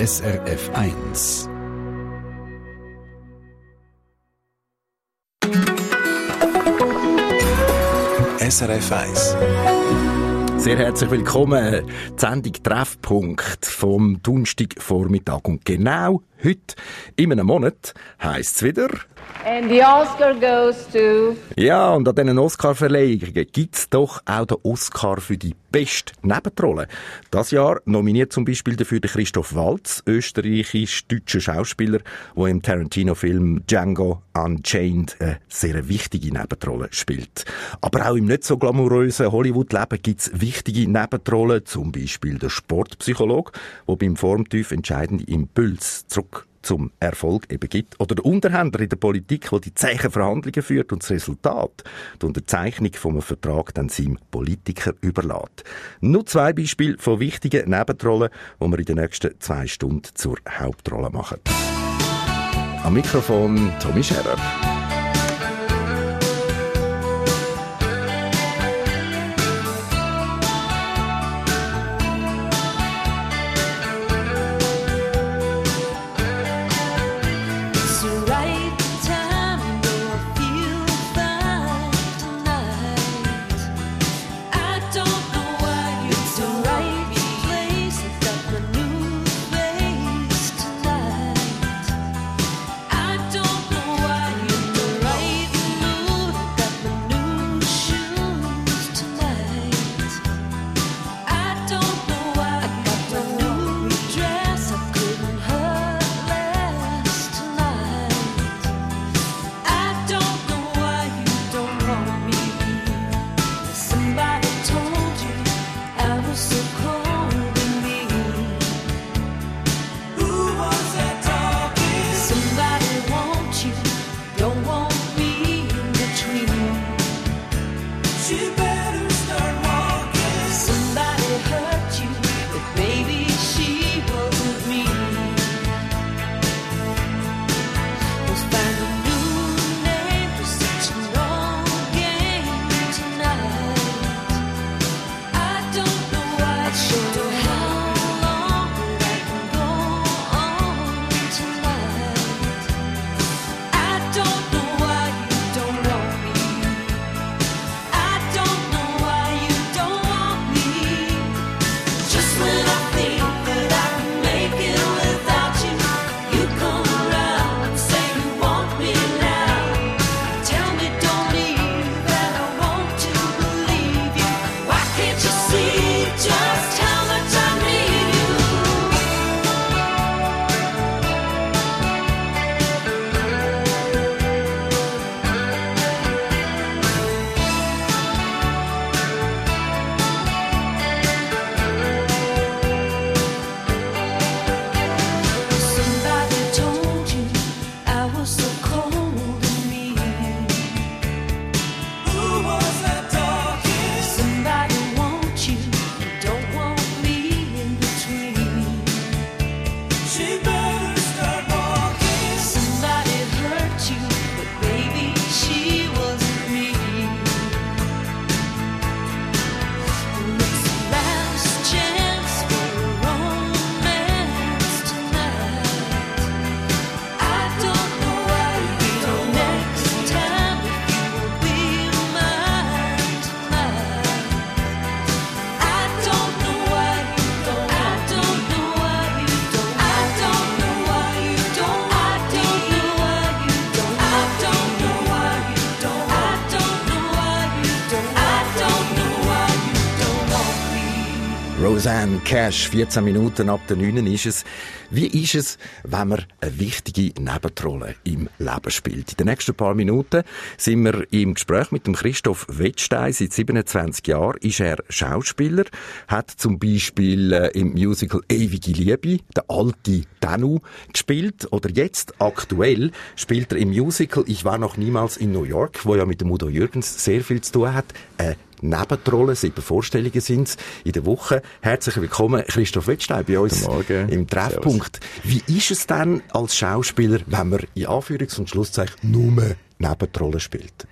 SRF 1. SRF 1. Sehr herzlich willkommen. Die Sendung Treffpunkt vom Donnerstagvormittag. Und genau heute, in einem Monat, heisst es wieder... And the Oscar goes to... Ja, und an diesen Oscar-Verleihungen gibt es doch auch den Oscar für die beste Nebenrolle. Das Jahr nominiert zum Beispiel dafür der Christoph Waltz, österreichisch-deutscher Schauspieler, der im Tarantino-Film Django Unchained eine sehr wichtige Nebenrolle spielt. Aber auch im nicht so glamourösen Hollywood-Leben gibt es wichtige Nebenrollen, zum Beispiel der Sportpsychologe, der beim Formtief entscheidende Impulse zurück zum Erfolg eben gibt. Oder der Unterhändler in der Politik, der die zähen Verhandlungen führt und das Resultat, die Unterzeichnung von einem Vertrag dann seinem Politiker überlässt. Nur 2 Beispiele von wichtigen Nebenrollen, die wir in den nächsten 2 Stunden zur Hauptrolle machen. Am Mikrofon Tommy Scherer. Rosanne Cash, 14 Minuten ab der 9 ist es. Wie ist es, wenn man eine wichtige Nebenrolle im Leben spielt? In den nächsten paar Minuten sind wir im Gespräch mit dem Christoph Wettstein. Seit 27 Jahren ist er Schauspieler, hat zum Beispiel im Musical Ewige Liebe den alten Danu gespielt. Oder jetzt, aktuell, spielt er im Musical Ich war noch niemals in New York, wo ja mit dem Udo Jürgens sehr viel zu tun hat. Nebenrollen, 7 Vorstellungen sind es in der Woche. Herzlich willkommen, Christoph Wettstein, bei uns im Treffpunkt. Servus. Wie ist es denn als Schauspieler, wenn man in Anführungs- und Schlusszeichen nur Nebenrollen spielt?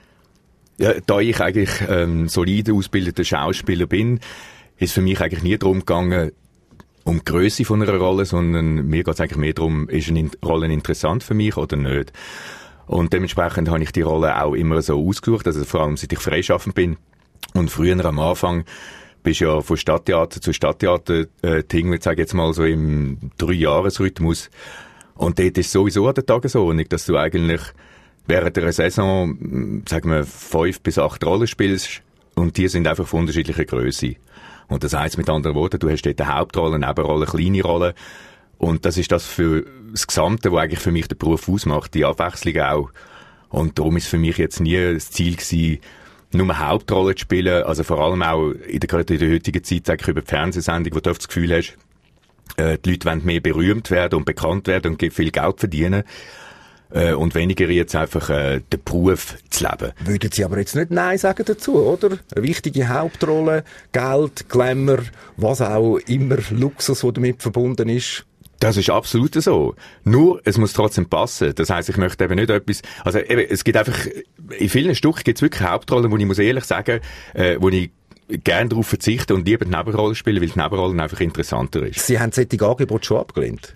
Ja, da ich eigentlich solide ausgebildeter Schauspieler bin, ist es für mich eigentlich nie darum gegangen, um die Grösse von einer Rolle, sondern mir geht es eigentlich mehr darum, ist eine Rolle interessant für mich oder nicht. Und dementsprechend habe ich die Rolle auch immer so ausgesucht, also vor allem seit ich freischaffend bin. Und früher am Anfang bist du ja von Stadttheater zu Stadttheater tingelt, sage ich jetzt mal so im 3-Jahres-Rhythmus. Und dort ist sowieso an der Tagesordnung, dass du eigentlich während der Saison, sagen wir, 5 bis 8 Rollen spielst und die sind einfach von unterschiedlicher Grösse. Und das heisst mit anderen Worten, du hast dort eine Hauptrolle, Nebenrolle, kleine Rolle. Und das ist das für das Gesamte, was eigentlich für mich den Beruf ausmacht, die Abwechslung auch. Und darum ist für mich jetzt nie das Ziel gewesen, nur Hauptrollen zu spielen, also vor allem auch gerade in der heutigen Zeit, sage ich, über die Fernsehsendung, wo du oft das Gefühl hast, die Leute wollen mehr berühmt werden und bekannt werden und viel Geld verdienen. Und weniger jetzt einfach den Beruf zu leben. Würden Sie aber jetzt nicht Nein sagen dazu, oder? Eine wichtige Hauptrolle, Geld, Glamour, was auch immer, Luxus, der damit verbunden ist. Das ist absolut so. Nur, es muss trotzdem passen. Das heisst, ich möchte eben nicht etwas, also eben, es gibt einfach, in vielen Stücken gibt es wirklich Hauptrollen, wo ich muss ehrlich sagen, wo ich gerne darauf verzichte und lieber die Nebenrolle spiele, weil die Nebenrolle einfach interessanter ist. Sie haben solche Angebote schon abgelehnt?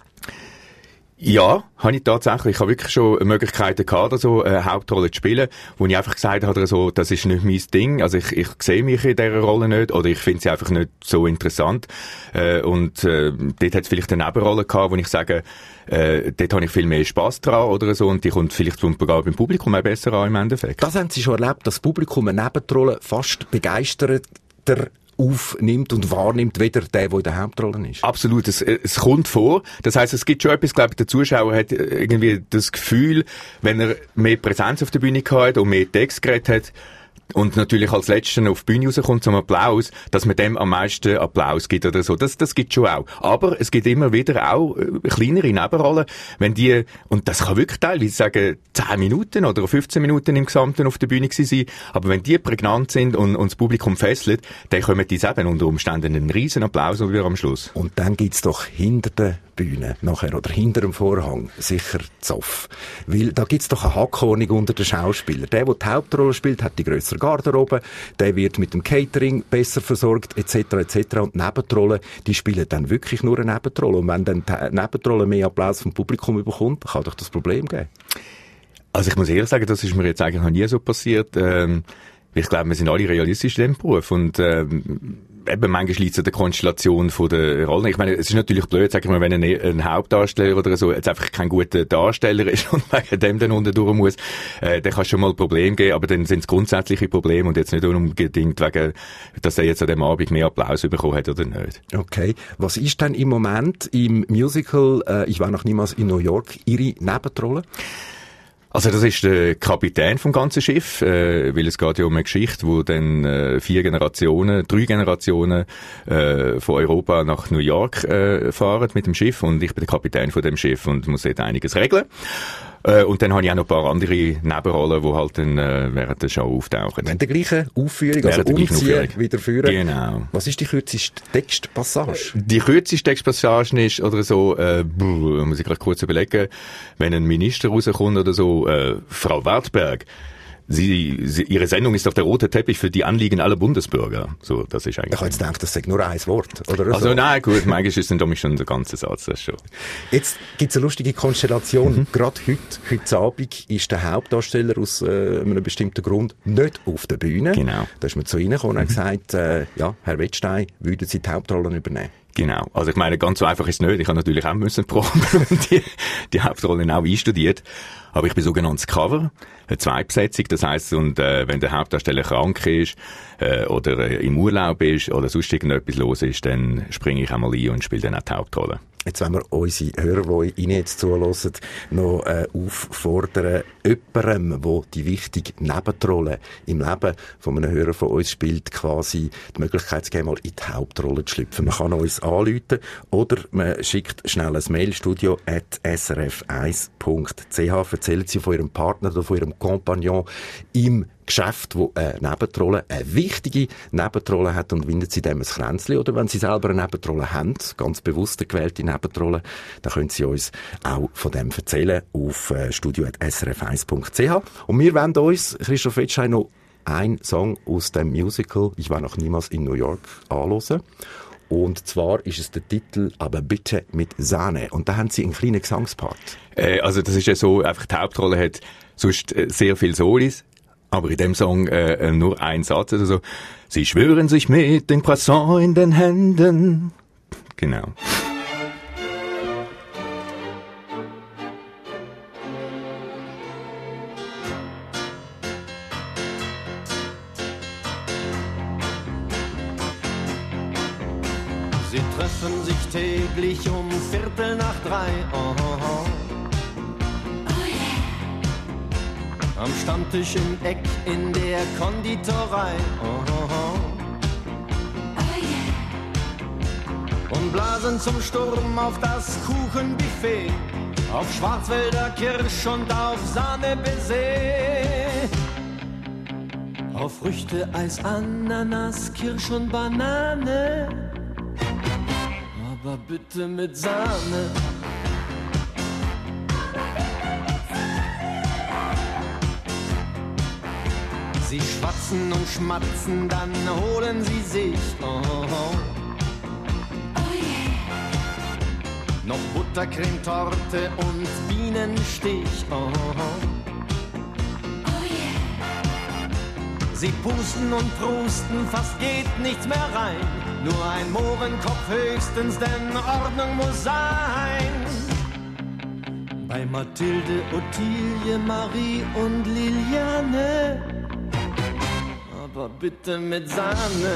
Ja, habe ich tatsächlich. Ich habe wirklich schon Möglichkeiten gehabt, so eine Hauptrolle zu spielen, wo ich einfach gesagt habe, so, das ist nicht mein Ding. Also ich sehe mich in dieser Rolle nicht oder ich finde sie einfach nicht so interessant. Und dort hat es vielleicht eine Nebenrolle gehabt, wo ich sage, dort habe ich viel mehr Spass dran oder so und die kommt vielleicht sogar beim Publikum auch besser an im Endeffekt. Das haben Sie schon erlebt, dass das Publikum eine Nebenrolle fast begeisterter aufnimmt und wahrnimmt, weder der in der Hauptrolle ist. Absolut, es kommt vor. Das heisst, es gibt schon etwas, glaube ich, der Zuschauer hat irgendwie das Gefühl, wenn er mehr Präsenz auf der Bühne hat und mehr Text geredet hat und natürlich als Letzter auf die Bühne rauskommt zum Applaus, dass man dem am meisten Applaus gibt oder so. Das gibt schon auch. Aber es gibt immer wieder auch kleinere Nebenrollen, wenn die, und das kann wirklich teilweise sagen, 10 Minuten oder 15 Minuten im Gesamten auf der Bühne sein, aber wenn die prägnant sind und das Publikum fesselt, dann kommen die eben unter Umständen einen riesen Applaus wieder am Schluss. Und dann gibt's doch hinter der Bühne nachher oder hinter dem Vorhang sicher Zoff. Weil da gibt's doch eine Hackordnung unter den Schauspielern. Der die Hauptrolle spielt, hat die grössere Garderobe, der wird mit dem Catering besser versorgt, etc., etc. Und die Nebentrollen, die spielen dann wirklich nur eine Nebentrolle. Und wenn dann die Nebentrolle mehr Applaus vom Publikum bekommt, kann doch das Problem geben. Also ich muss ehrlich sagen, das ist mir jetzt eigentlich noch nie so passiert. Ich glaube, wir sind alle realistisch in diesem Beruf und eben manchmal liegt es an der Konstellation von der Rollen. Ich meine, es ist natürlich blöd, sag ich mal, wenn ein Hauptdarsteller oder so jetzt einfach kein guter Darsteller ist und wegen dem dann unten durch muss, dann kann es schon mal Probleme geben, aber dann sind es grundsätzliche Probleme und jetzt nicht unbedingt wegen, dass er jetzt an dem Abend mehr Applaus bekommen hat oder nicht. Okay. Was ist denn im Moment im Musical «Ich war noch niemals in New York» Ihre Nebenrolle? Also das ist der Kapitän vom ganzen Schiff, weil es geht ja um eine Geschichte, wo dann 3 Generationen von Europa nach New York fahren mit dem Schiff und ich bin der Kapitän von dem Schiff und muss dort einiges regeln. Und dann habe ich auch noch ein paar andere Nebenrollen, die halt dann während der Show auftauchen. Während der gleichen Aufführung, also umziehen, wieder führen. Genau. Was ist die kürzeste Textpassage? Die kürzeste Textpassage ist, oder so, muss ich gerade kurz überlegen, wenn ein Minister rauskommt oder so, Frau Wartberg, Ihre Sendung ist auf der rote Teppich für die Anliegen aller Bundesbürger. So, das ist eigentlich. Ich habe jetzt gedacht, das sei nur ein Wort, oder so. Also nein, gut, manchmal ist es dann schon der ganze Satz, das schon. Jetzt gibt's eine lustige Konstellation. Gerade heute Abend ist der Hauptdarsteller aus einem bestimmten Grund nicht auf der Bühne. Genau. Da ist man zu Ihnen gekommen und gesagt, ja, Herr Wettstein, würden Sie die Hauptrollen übernehmen? Genau. Also ich meine, ganz so einfach ist es nicht. Ich habe natürlich auch proben und die Hauptrollen auch einstudiert. Aber ich bin sogenanntes Cover, eine Zweitbesetzung. Das heisst, und wenn der Hauptdarsteller krank ist oder im Urlaub ist oder sonst irgendetwas los ist, dann springe ich einmal ein und spiele dann auch die Hauptrolle. Jetzt wollen wir unsere Hörer, die Ihnen jetzt zuhören, noch auffordern, jemandem, der die wichtige Nebenrolle im Leben von einem Hörer von uns spielt, quasi die Möglichkeit zu geben, mal in die Hauptrolle zu schlüpfen. Man kann uns anrufen oder man schickt schnell ein Mail, studio@srf1.ch. Erzählen Sie von Ihrem Partner oder von Ihrem Kompagnon im Geschäft, wo eine Nebenrolle, eine wichtige Nebenrolle hat und windet Sie dem ein Kränzchen. Oder wenn Sie selber eine Nebenrolle haben, ganz bewusst eine gewählte Nebenrolle, dann können Sie uns auch von dem erzählen auf studio@srf1.ch. Und wir wollen uns, Christoph Wettstein, noch einen Song aus dem Musical «Ich war noch niemals in New York» anhören. Und zwar ist es der Titel «Aber bitte mit Sahne». Und da haben Sie einen kleinen Gesangspart. Also das ist ja so, einfach die Hauptrolle hat sonst sehr viel Solis, aber in dem Song nur ein Satz, also so, Sie schwören sich mit dem Croissant in den Händen. Genau. Sie treffen sich täglich um 2:15. Oh, oh, oh. Am Stammtisch im Eck in der Konditorei. Oh, oh, oh. Und blasen zum Sturm auf das Kuchenbuffet, auf Schwarzwälder Kirsch und auf Sahne-Baiser, auf Früchte, Eis, Ananas, Kirsch und Banane, aber bitte mit Sahne. Sie schwatzen und schmatzen, dann holen sie sich noch Buttercremetorte und Bienenstich. Sie pusten und prusten, fast geht nichts mehr rein. Nur ein Mohrenkopf höchstens, denn Ordnung muss sein. Bei Mathilde, Ottilie, Marie und Liliane, aber bitte mit Sahne.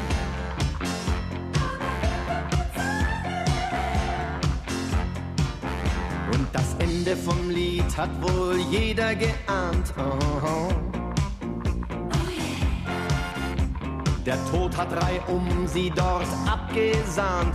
Und das Ende vom Lied hat wohl jeder geahnt. Der Tod hat reihum sie dort abgesahnt.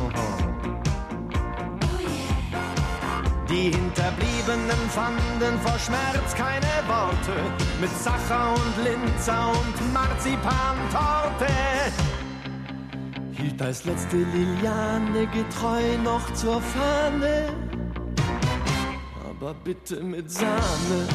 Die Hinterbliebenen fanden vor Schmerz keine Worte, mit Sacher und Linzer und Marzipantorte. Hielt als letzte Liliane getreu noch zur Fahne, aber bitte mit Sahne.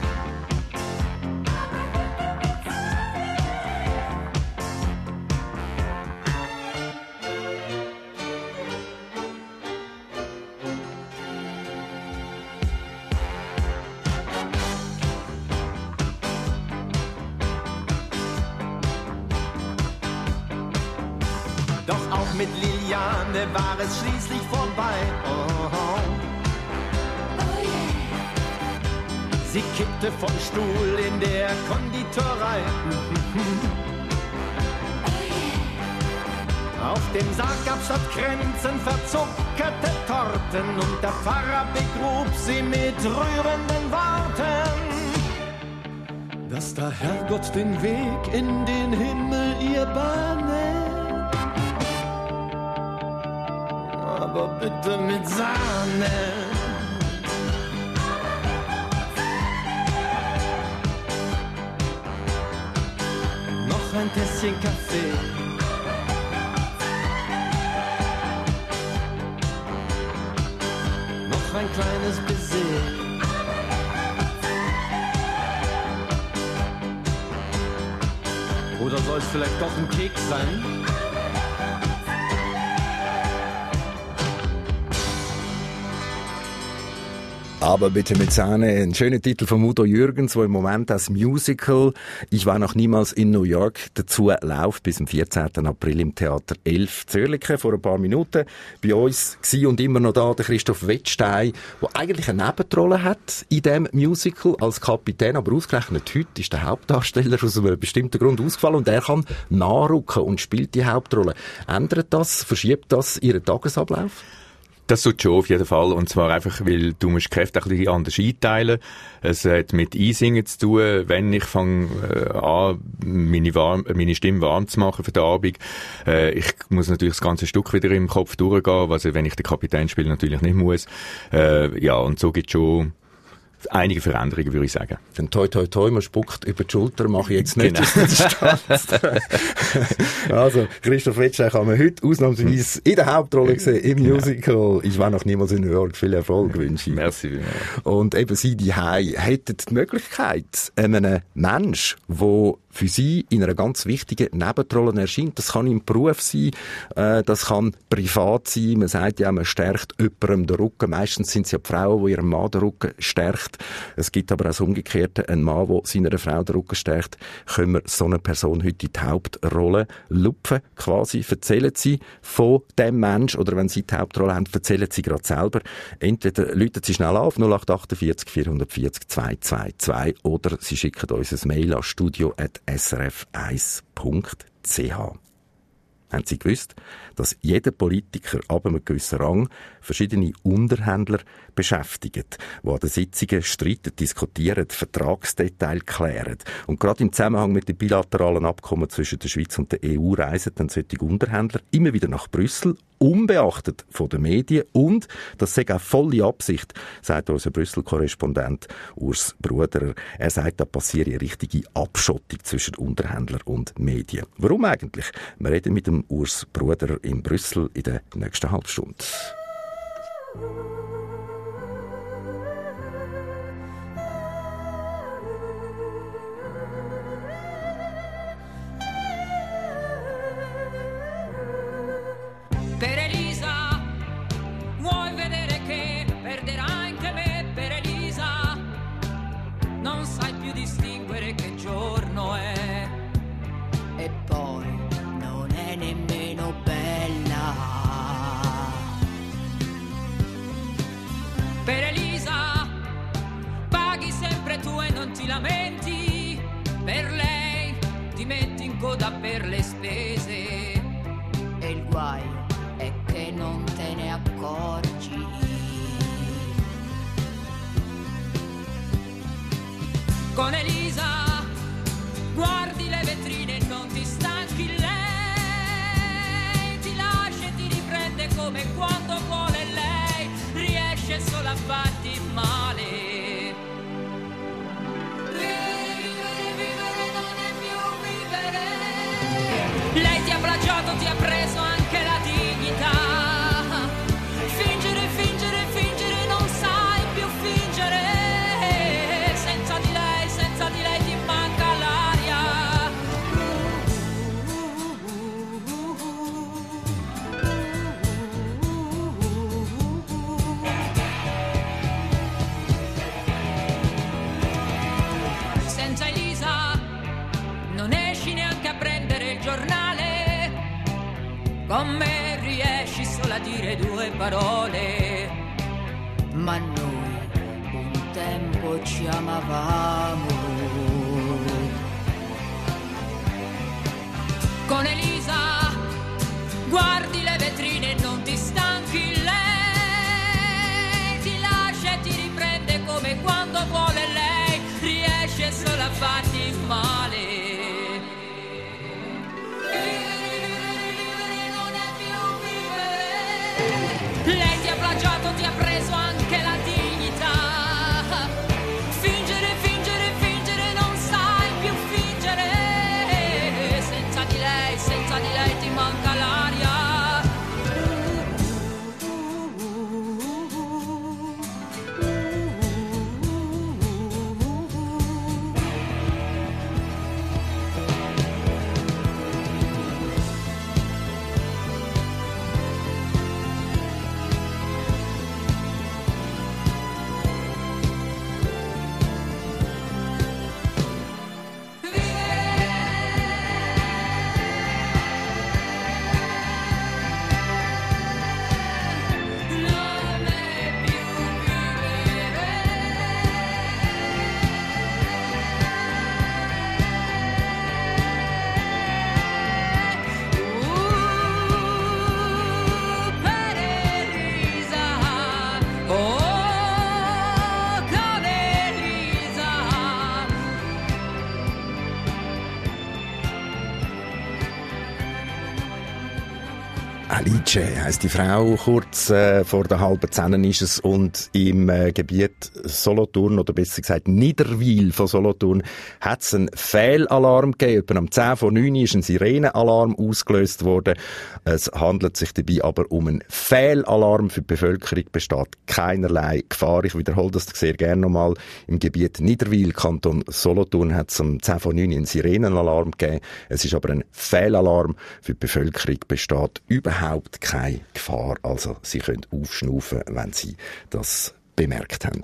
Doch auch mit Liliane war es schließlich vorbei. Sie kippte vom Stuhl in der Konditorei. Auf dem Sarg gab's statt Kränzen verzuckerte Torten und der Pfarrer begrub sie mit rührenden Worten, dass der Herrgott den Weg in den Himmel ihr bahne, aber bitte mit Sahne. Noch ein Tässchen Kaffee, noch ein kleines Baiser. Oder soll es vielleicht doch ein Keks sein? Aber bitte mit Sahne, ein schöner Titel von Udo Jürgens, wo im Moment das Musical «Ich war noch niemals in New York» dazu läuft, bis am 14. April im Theater 11 Zürich. Vor ein paar Minuten bei uns war und immer noch da der Christoph Wettstein, der eigentlich eine Nebenrolle hat in diesem Musical als Kapitän, aber ausgerechnet heute ist der Hauptdarsteller aus einem bestimmten Grund ausgefallen und er kann nachrücken und spielt die Hauptrolle. Ändert das, verschiebt das Ihren Tagesablauf? Das tut schon auf jeden Fall. Und zwar einfach, weil du musst Kräfte ein bisschen anders einteilen. Es hat mit Einsingen zu tun, wenn ich fange an, meine Stimme warm zu machen für den Abend. Ich muss natürlich das ganze Stück wieder im Kopf durchgehen, was wenn ich den Kapitän spiele natürlich nicht muss. Ja, und so gibt es schon einige Veränderungen, würde ich sagen. Dann toi toi toi, man spuckt über die Schulter, mache ich jetzt nicht. Genau. Also, Christoph Wettstein kann man heute ausnahmsweise in der Hauptrolle sehen, im Musical «Ich war noch niemals in New York». Viel Erfolg wünsche ich. Merci. Und eben Sie die Hause hätten die Möglichkeit, einem Mensch, der für sie in einer ganz wichtigen Nebenrolle erscheint. Das kann im Beruf sein, das kann privat sein. Man sagt ja, man stärkt jemandem den Rücken. Meistens sind es ja die Frauen, die ihrem Mann den Rücken stärkt. Es gibt aber auch das Umgekehrte, ein Mann, der seiner Frau den Rücken stärkt. Können wir so eine Person heute in die Hauptrolle lupfen, quasi. Erzählen Sie von dem Mensch, oder wenn Sie die Hauptrolle haben, erzählen Sie gerade selber. Entweder rufen Sie schnell auf 0848 440 222 oder Sie schicken uns ein Mail an studio@srf1.ch. Haben Sie gewusst, dass jeder Politiker ab einem gewissen Rang verschiedene Unterhändler beschäftigt, die an den Sitzungen streiten, diskutieren, Vertragsdetails klären. Und gerade im Zusammenhang mit den bilateralen Abkommen zwischen der Schweiz und der EU reisen dann solche Unterhändler immer wieder nach Brüssel, unbeachtet von den Medien. Und das sei auch volle Absicht, sagt unser Brüssel-Korrespondent Urs Bruderer. Er sagt, da passiert eine richtige Abschottung zwischen Unterhändler und Medien. Warum eigentlich? Wir reden mit dem Urs Bruderer in Brüssel in der nächsten Halbstunde. Per Elisa, vuoi vedere che perderai anche me? Per Elisa, non sai più distinguere che giorno è. E poi non è nemmeno bella. Per Elisa, paghi sempre tu e non ti lamenti. Per lei ti metti in coda per le spese. E il guaio è che non te ne accorgi. Con Elisa guardi le vetrine e non ti stanchi. Lei ti lascia e ti riprende come quando vuole lei. Riesce solo a farti male. Vivere non è più vivere. Lei ti ha plagiato, ti ha preso anche la dignità. Fingere, fingere, fingere, non sai più fingere. Senza di lei ti manca l'aria. Senza Elisa non esci neanche a prendere il giornale. Con me riesci solo a dire due parole. Ma noi un tempo ci amavamo. Con Elisa guardi le vetrine e non ti stanchi. Lei ti lascia e ti riprende come quando vuole lei. Riesce solo a farti male. Lei ti ha plagiato, ti ha preso anche la dignità. Fingere, fingere, fingere, non sai più fingere. Senza di lei ti manca l'aria. Alice heisst die Frau. Kurz vor der halben 10 ist es und im Gebiet Solothurn, oder besser gesagt Niederwil von Solothurn, hat es einen Fehlalarm gegeben. Etwa um 10 vor 9 ist ein Sirenenalarm ausgelöst worden. Es handelt sich dabei aber um einen Fehlalarm. Für die Bevölkerung besteht keinerlei Gefahr. Ich wiederhole das sehr gerne nochmal. Im Gebiet Niederwil, Kanton Solothurn, hat es um 10 vor 9 einen Sirenenalarm gegeben. Es ist aber ein Fehlalarm. Für die Bevölkerung besteht überhaupt keine Gefahr. Also Sie können aufschnaufen, wenn Sie das bemerkt haben.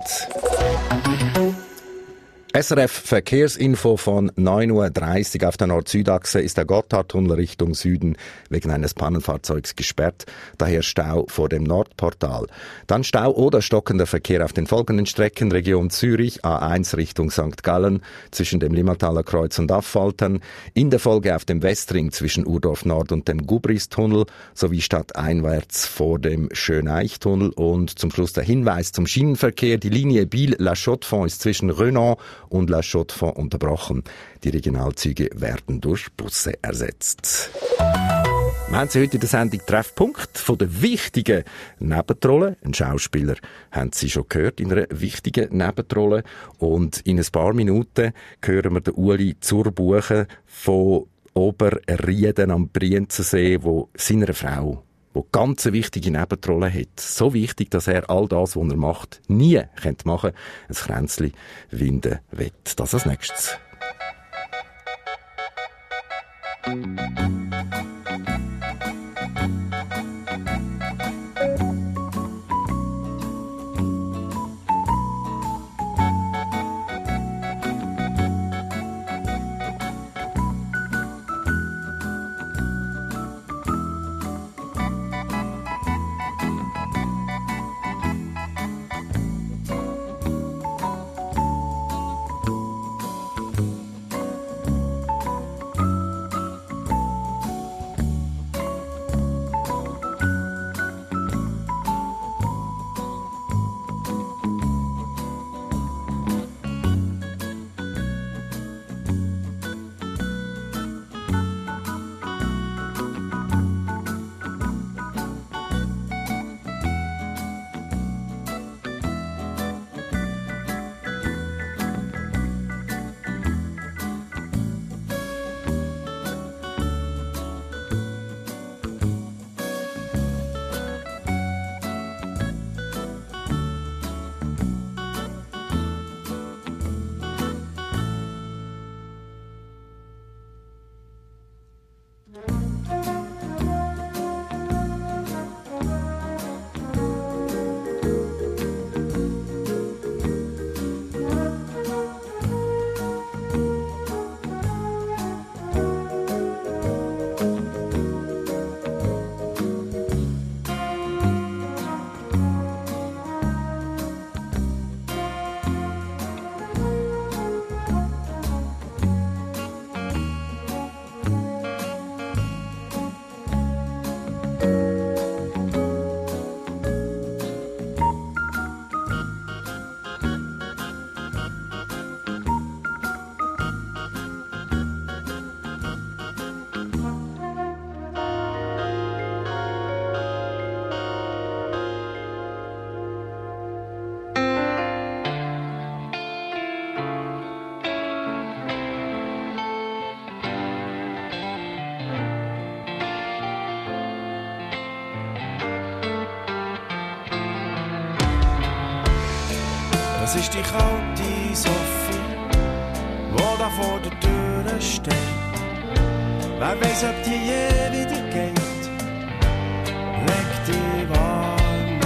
SRF Verkehrsinfo von 9.30 Uhr. Auf der Nord-Süd-Achse ist der Gotthardtunnel Richtung Süden wegen eines Pannenfahrzeugs gesperrt. Daher Stau vor dem Nordportal. Dann Stau oder stockender Verkehr auf den folgenden Strecken: Region Zürich, A1 Richtung St. Gallen, zwischen dem Limmertaler Kreuz und Affaltern. In der Folge auf dem Westring zwischen Urdorf Nord und dem Gubristunnel, sowie stadteinwärts vor dem Schöneichtunnel. Und zum Schluss der Hinweis zum Schienenverkehr. Die Linie Biel-La Chaux-de-Fonds ist zwischen Renan und La Chaux-de-Fonds unterbrochen. Die Regionalzüge werden durch Busse ersetzt. Wir haben Sie heute in der Sendung Treffpunkt von der wichtigen Nebenrolle. Ein Schauspieler haben Sie schon gehört in einer wichtigen Nebenrolle. Und in ein paar Minuten hören wir den Uli Zurbuchen von Oberrieden am Brienzensee, wo seiner Frau, wo ganz eine wichtige Nebenrolle hat. So wichtig, dass er all das, was er macht, nie machen könnte. Ein Kränzli winden will. Das als nächstes. Das ist die kalte Sophie, wo da vor der Tür steht. Wer weiss, ob die je wieder geht. Leg dich warm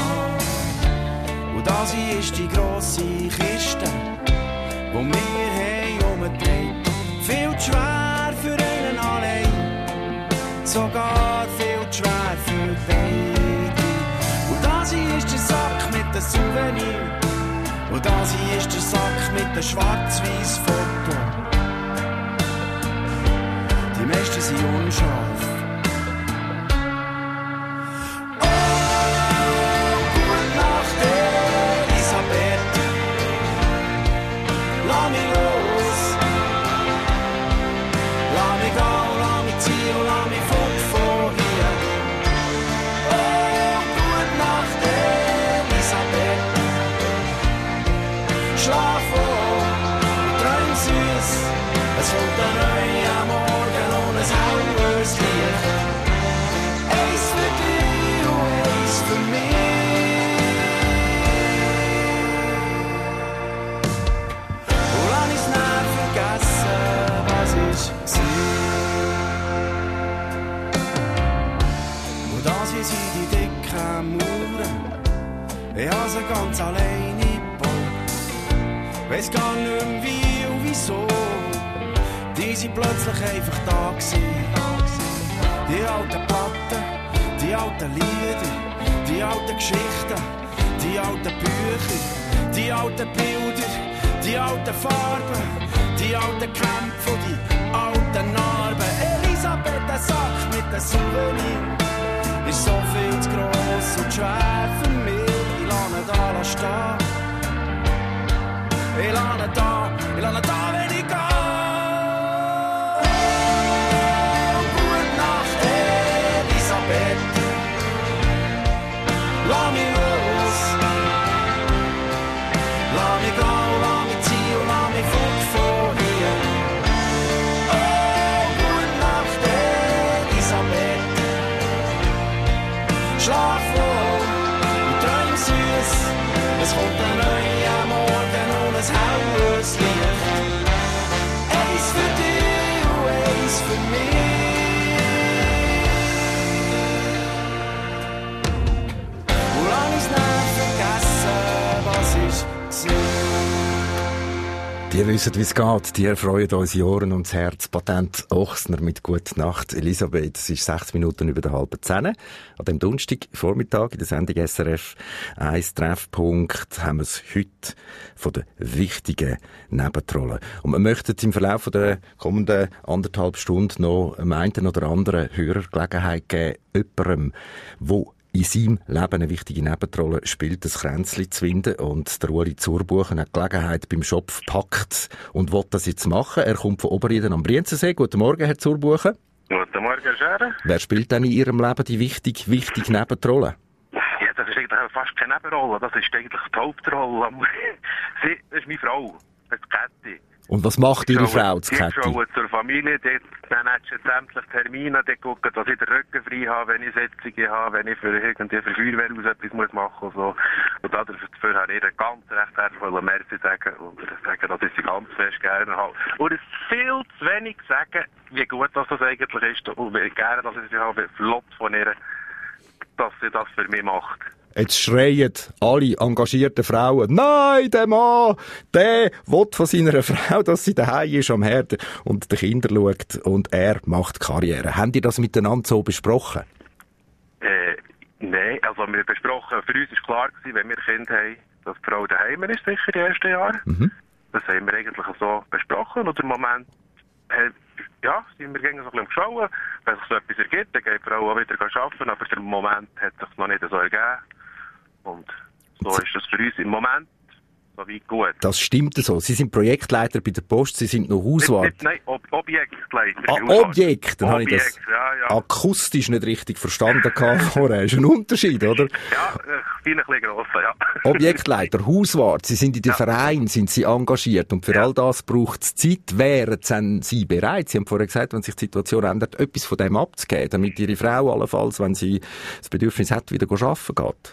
an. Und das hier ist die grosse Kiste, wo wir haben umgedreht. Viel zu schwer für einen allein, sogar viel zu schwer für beide. Und das hier ist der Sack mit den Souvenirs. Und das hier ist der Sack mit dem schwarz-weiß Foto. Die meisten sind unscharf. Oh, gute Nacht, Elisabeth. Lass mich los. Lass mich gehen, lass mich ziehen und lass mich fort von hier. Ich habe sie ganz alleine gebaut. Weiss gar nicht mehr wie und wieso. Die sind plötzlich einfach da gewesen. Die alten Platten, die alten Lieder, die alten Geschichten, die alten Bücher, die alten Bilder, die alten Farben, die alten Kämpfe, die alten Narben. Elisabeth, der Sack mit den Souvenirs ist so viel zu gross und schwer für mich. Ich lasse ihn da stehen. Ich lasse ihn da, wenn ich gehe. Gute Nacht, Elisabeth. Lass mich los. Lass mich gehen, lass mich ziehen und lass mich fort von hier. Oh, gute Nacht, Elisabeth. Schlaf wohl und träum süß. Es kommt ein neuer Morgen und ein helles Licht. Eins für dich und eins für mich. Und lang ist nicht vergessen, was ist gewesen. Die wissen, wie es geht. Die erfreuen uns die Ohren und das Herz. Patent Ochsner mit «Gute Nacht, Elisabeth». Es ist 6 Minuten über 9:30. An dem Donnerstagvormittag in der Sendung SRF 1 Treffpunkt haben wir es heute von den wichtigen Nebentrollen. Und wir möchten im Verlauf der kommenden 1,5 Stunden noch einem einen oder anderen Hörer Gelegenheit geben, jemandem, wo in seinem Leben eine wichtige Nebenrolle spielt, das Kränzchen zu winden. Und der Ueli Zurbuchen hat die Gelegenheit beim Schopf gepackt und will das jetzt machen. Er kommt von Oberrieden am Brienzensee. Guten Morgen, Herr Zurbuchen. Guten Morgen, Scherer. Wer spielt denn in Ihrem Leben die wichtige Nebenrolle? Ja, das ist eigentlich fast keine Nebenrolle. Das ist eigentlich die Hauptrolle. Sie ist meine Frau, das Käthi. Und was macht Ihre Frau, das Käthi? Käthi? Ich schaue zur Familie, die managt sämtliche Termine, die gucken, dass ich den Rücken frei habe, wenn ich Sitzungen habe, wenn ich für Feuerwehr aus etwas machen muss. Und, so. Und dafür habe ich ihr ganz recht herzlich Merci sagen und sagen, dass ich sie ganz fest gerne habe. Und es ist viel zu wenig sagen, wie gut das eigentlich ist und wie gerne, dass ich sie habe, wie flott von ihr, dass sie das für mich macht. Jetzt schreien alle engagierten Frauen, nein, der Mann, der will von seiner Frau, dass sie daheim ist am Herd und den Kindern schaut und er macht Karriere. Haben die das miteinander so besprochen? Nein, also wir besprochen, für uns war klar gewesen, wenn wir Kinder haben, dass die Frau daheim ist, sicher die ersten Jahre. Mhm. Das haben wir eigentlich so besprochen und im Moment sind wir gegen so ein bisschen geschaut. Wenn sich so etwas ergibt, dann geht die Frau auch wieder arbeiten, aber im Moment hat es sich noch nicht so ergeben. Und so ist das für uns im Moment so weit gut. Das stimmt so. Sie sind Projektleiter bei der Post, Sie sind noch Hauswart. Nein, Objektleiter. Objekt, dann habe ich das akustisch nicht richtig verstanden vorher. Ist ein Unterschied, oder? Ja, viel ein bisschen grosser, ja. Objektleiter, Hauswart, Sie sind in den Verein, sind Sie engagiert und für all das braucht es Zeit. Wären Sie bereit? Sie haben vorher gesagt, wenn sich die Situation ändert, etwas von dem abzugeben, damit Ihre Frau allenfalls, wenn sie das Bedürfnis hat, wieder arbeiten geht?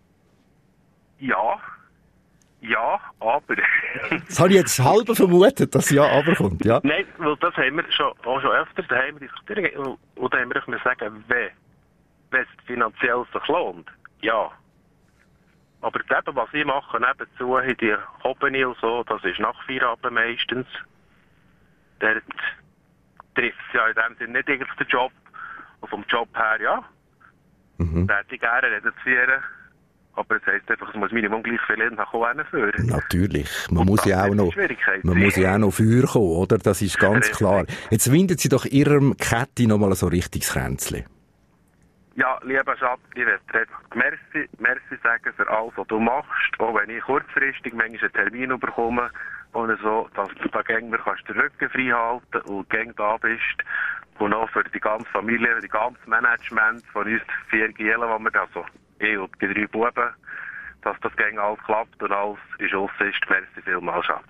Ja, aber. Das habe ich jetzt halb vermutet, dass ja aber kommt, ja? Nein, weil das haben wir schon öfter daheim diskutiert. Und da haben wir auch sagen, wenn es finanziell sich lohnt, ja. Aber eben, was ich mache nebenzu, die Hobby und so, das ist nach Feierabend meistens. Dort trifft es ja in dem Sinne nicht eigentlich den Job. Und vom Job her, ja. Da hätte ich gerne reduzieren. Aber es heisst einfach, es muss Minimum gleich viel hinführen. Natürlich. Man muss ja auch noch Feuer kommen, oder? Das ist ganz klar. Jetzt windet Sie doch Ihrem Käthi noch mal so richtig das Kränzchen. Ja, lieber Schatz, ich möchte merci sagen für alles, was du machst. Auch wenn ich kurzfristig manchmal einen Termin bekomme und so, dass du da gäng mir kannst den Rücken frei halten und gäng da bist. Und auch für die ganze Familie, die ganze Management von uns 4 Gielen, die wir da so, ich und die 3 Buben, dass das gäng alles klappt und alles ist raus ist. Merci vielmals, Schatz.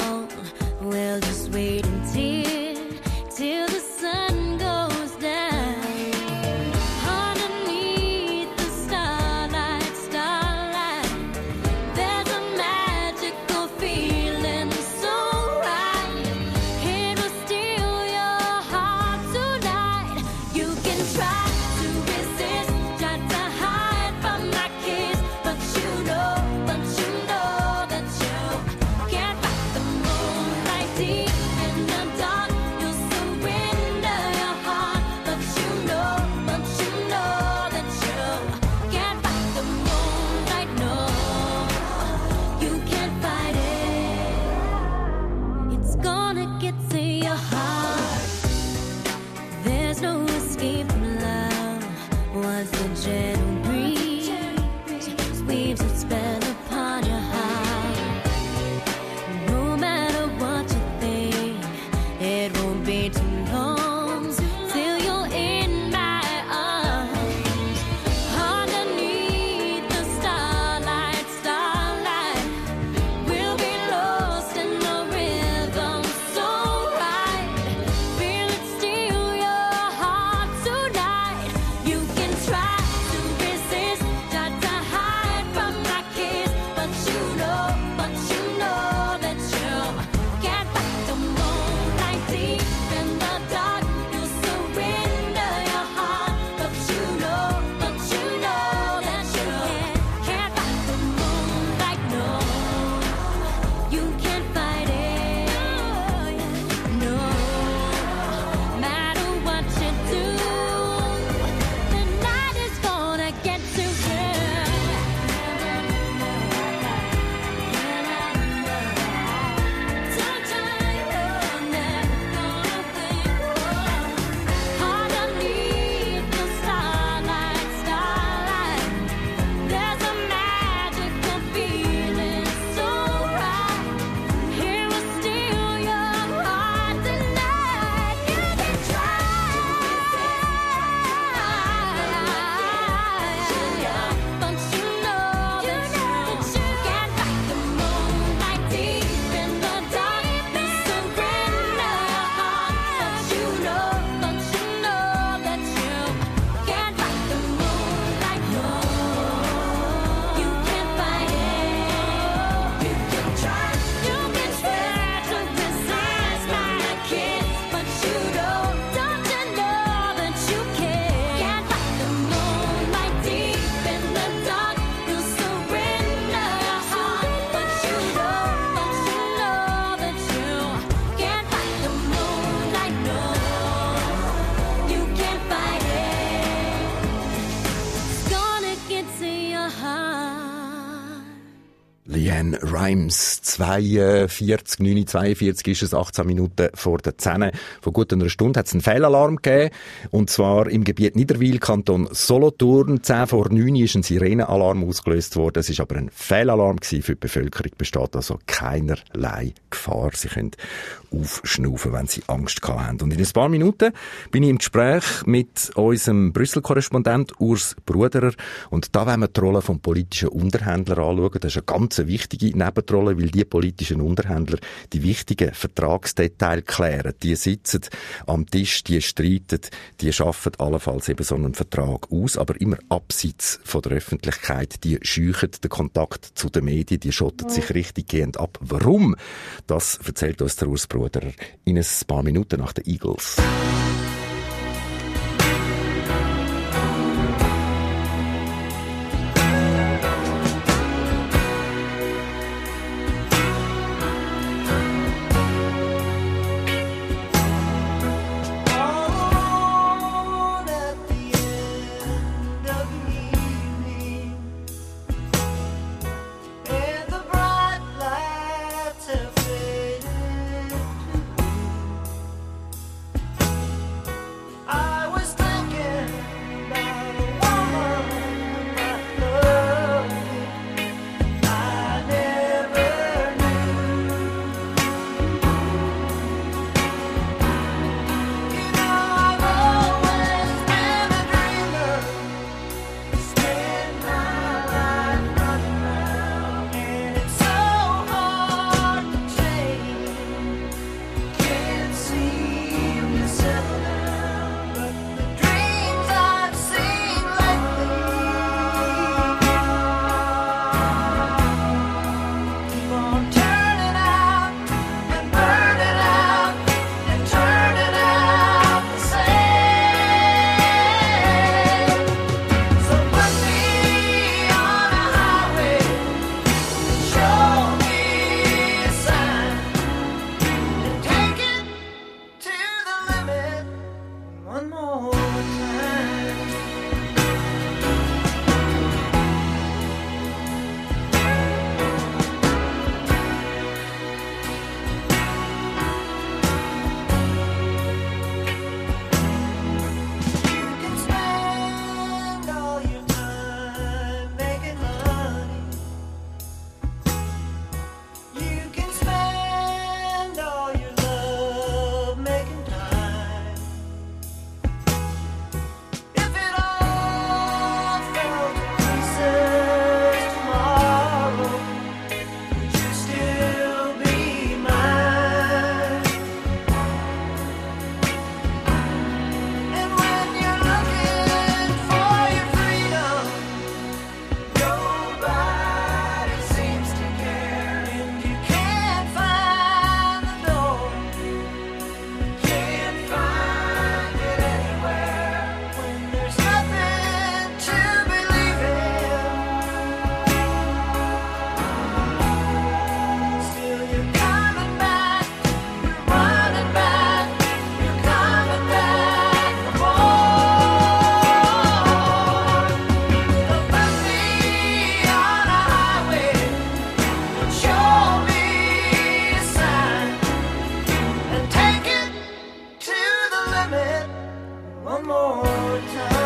Till the sun goes down. deep love was the gentle breeze, weaves a spell upon your heart. No matter what you think, it won't be too long till you're in my arms. Underneath the starlight, we'll be lost in the rhythm so right. Feel it steal your heart tonight. You can try to resist, try to hide from my kiss, but you know that you can't fight the moonlight deep in the dark. You'll surrender your heart, but you know that you can't fight the moonlight. No, you can't fight it. No, matter what you do, the night is gonna get to you. Underneath the starlight, there's a magical feeling so right. Here will steal your heart tonight. You can try, but you know that you can't fight the moonlight deep in the dark. You surrender your heart, but you know that you can't fight the moonlight. No, you can't fight it. You can try to resist my kiss, but you don't you know that you can't fight the moonlight deep in the dark. You surrender your heart, but you know that you can't fight the moonlight. No, you can't fight it. It's gonna get to your heart. Leanne Rimes, 42 ist es, 18 Minuten vor der 10. Vor gut einer Stunde hat es einen Fehlalarm gegeben, und zwar im Gebiet Niederwil, Kanton Solothurn. 10 vor 9 ist ein Sirenenalarm ausgelöst worden. Es war aber ein Fehlalarm gewesen. Für die Bevölkerung besteht also keinerlei Gefahr. Sie können aufschnaufen, wenn sie Angst haben. Und in ein paar Minuten bin ich im Gespräch mit unserem Brüssel-Korrespondent Urs Bruderer, und da wollen wir die Rolle des politischen Unterhändlers anschauen. Das ist eine ganz wichtige Nebenrolle, weil die politischen Unterhändler die wichtigen Vertragsdetails klären. Die sitzen am Tisch, die streiten, die arbeiten allenfalls eben so einen Vertrag aus, aber immer abseits von der Öffentlichkeit. Die scheuchen den Kontakt zu den Medien, die schotten sich richtiggehend ab. Warum? Das erzählt uns der Urs Bruderer in ein paar Minuten nach den Eagles. one more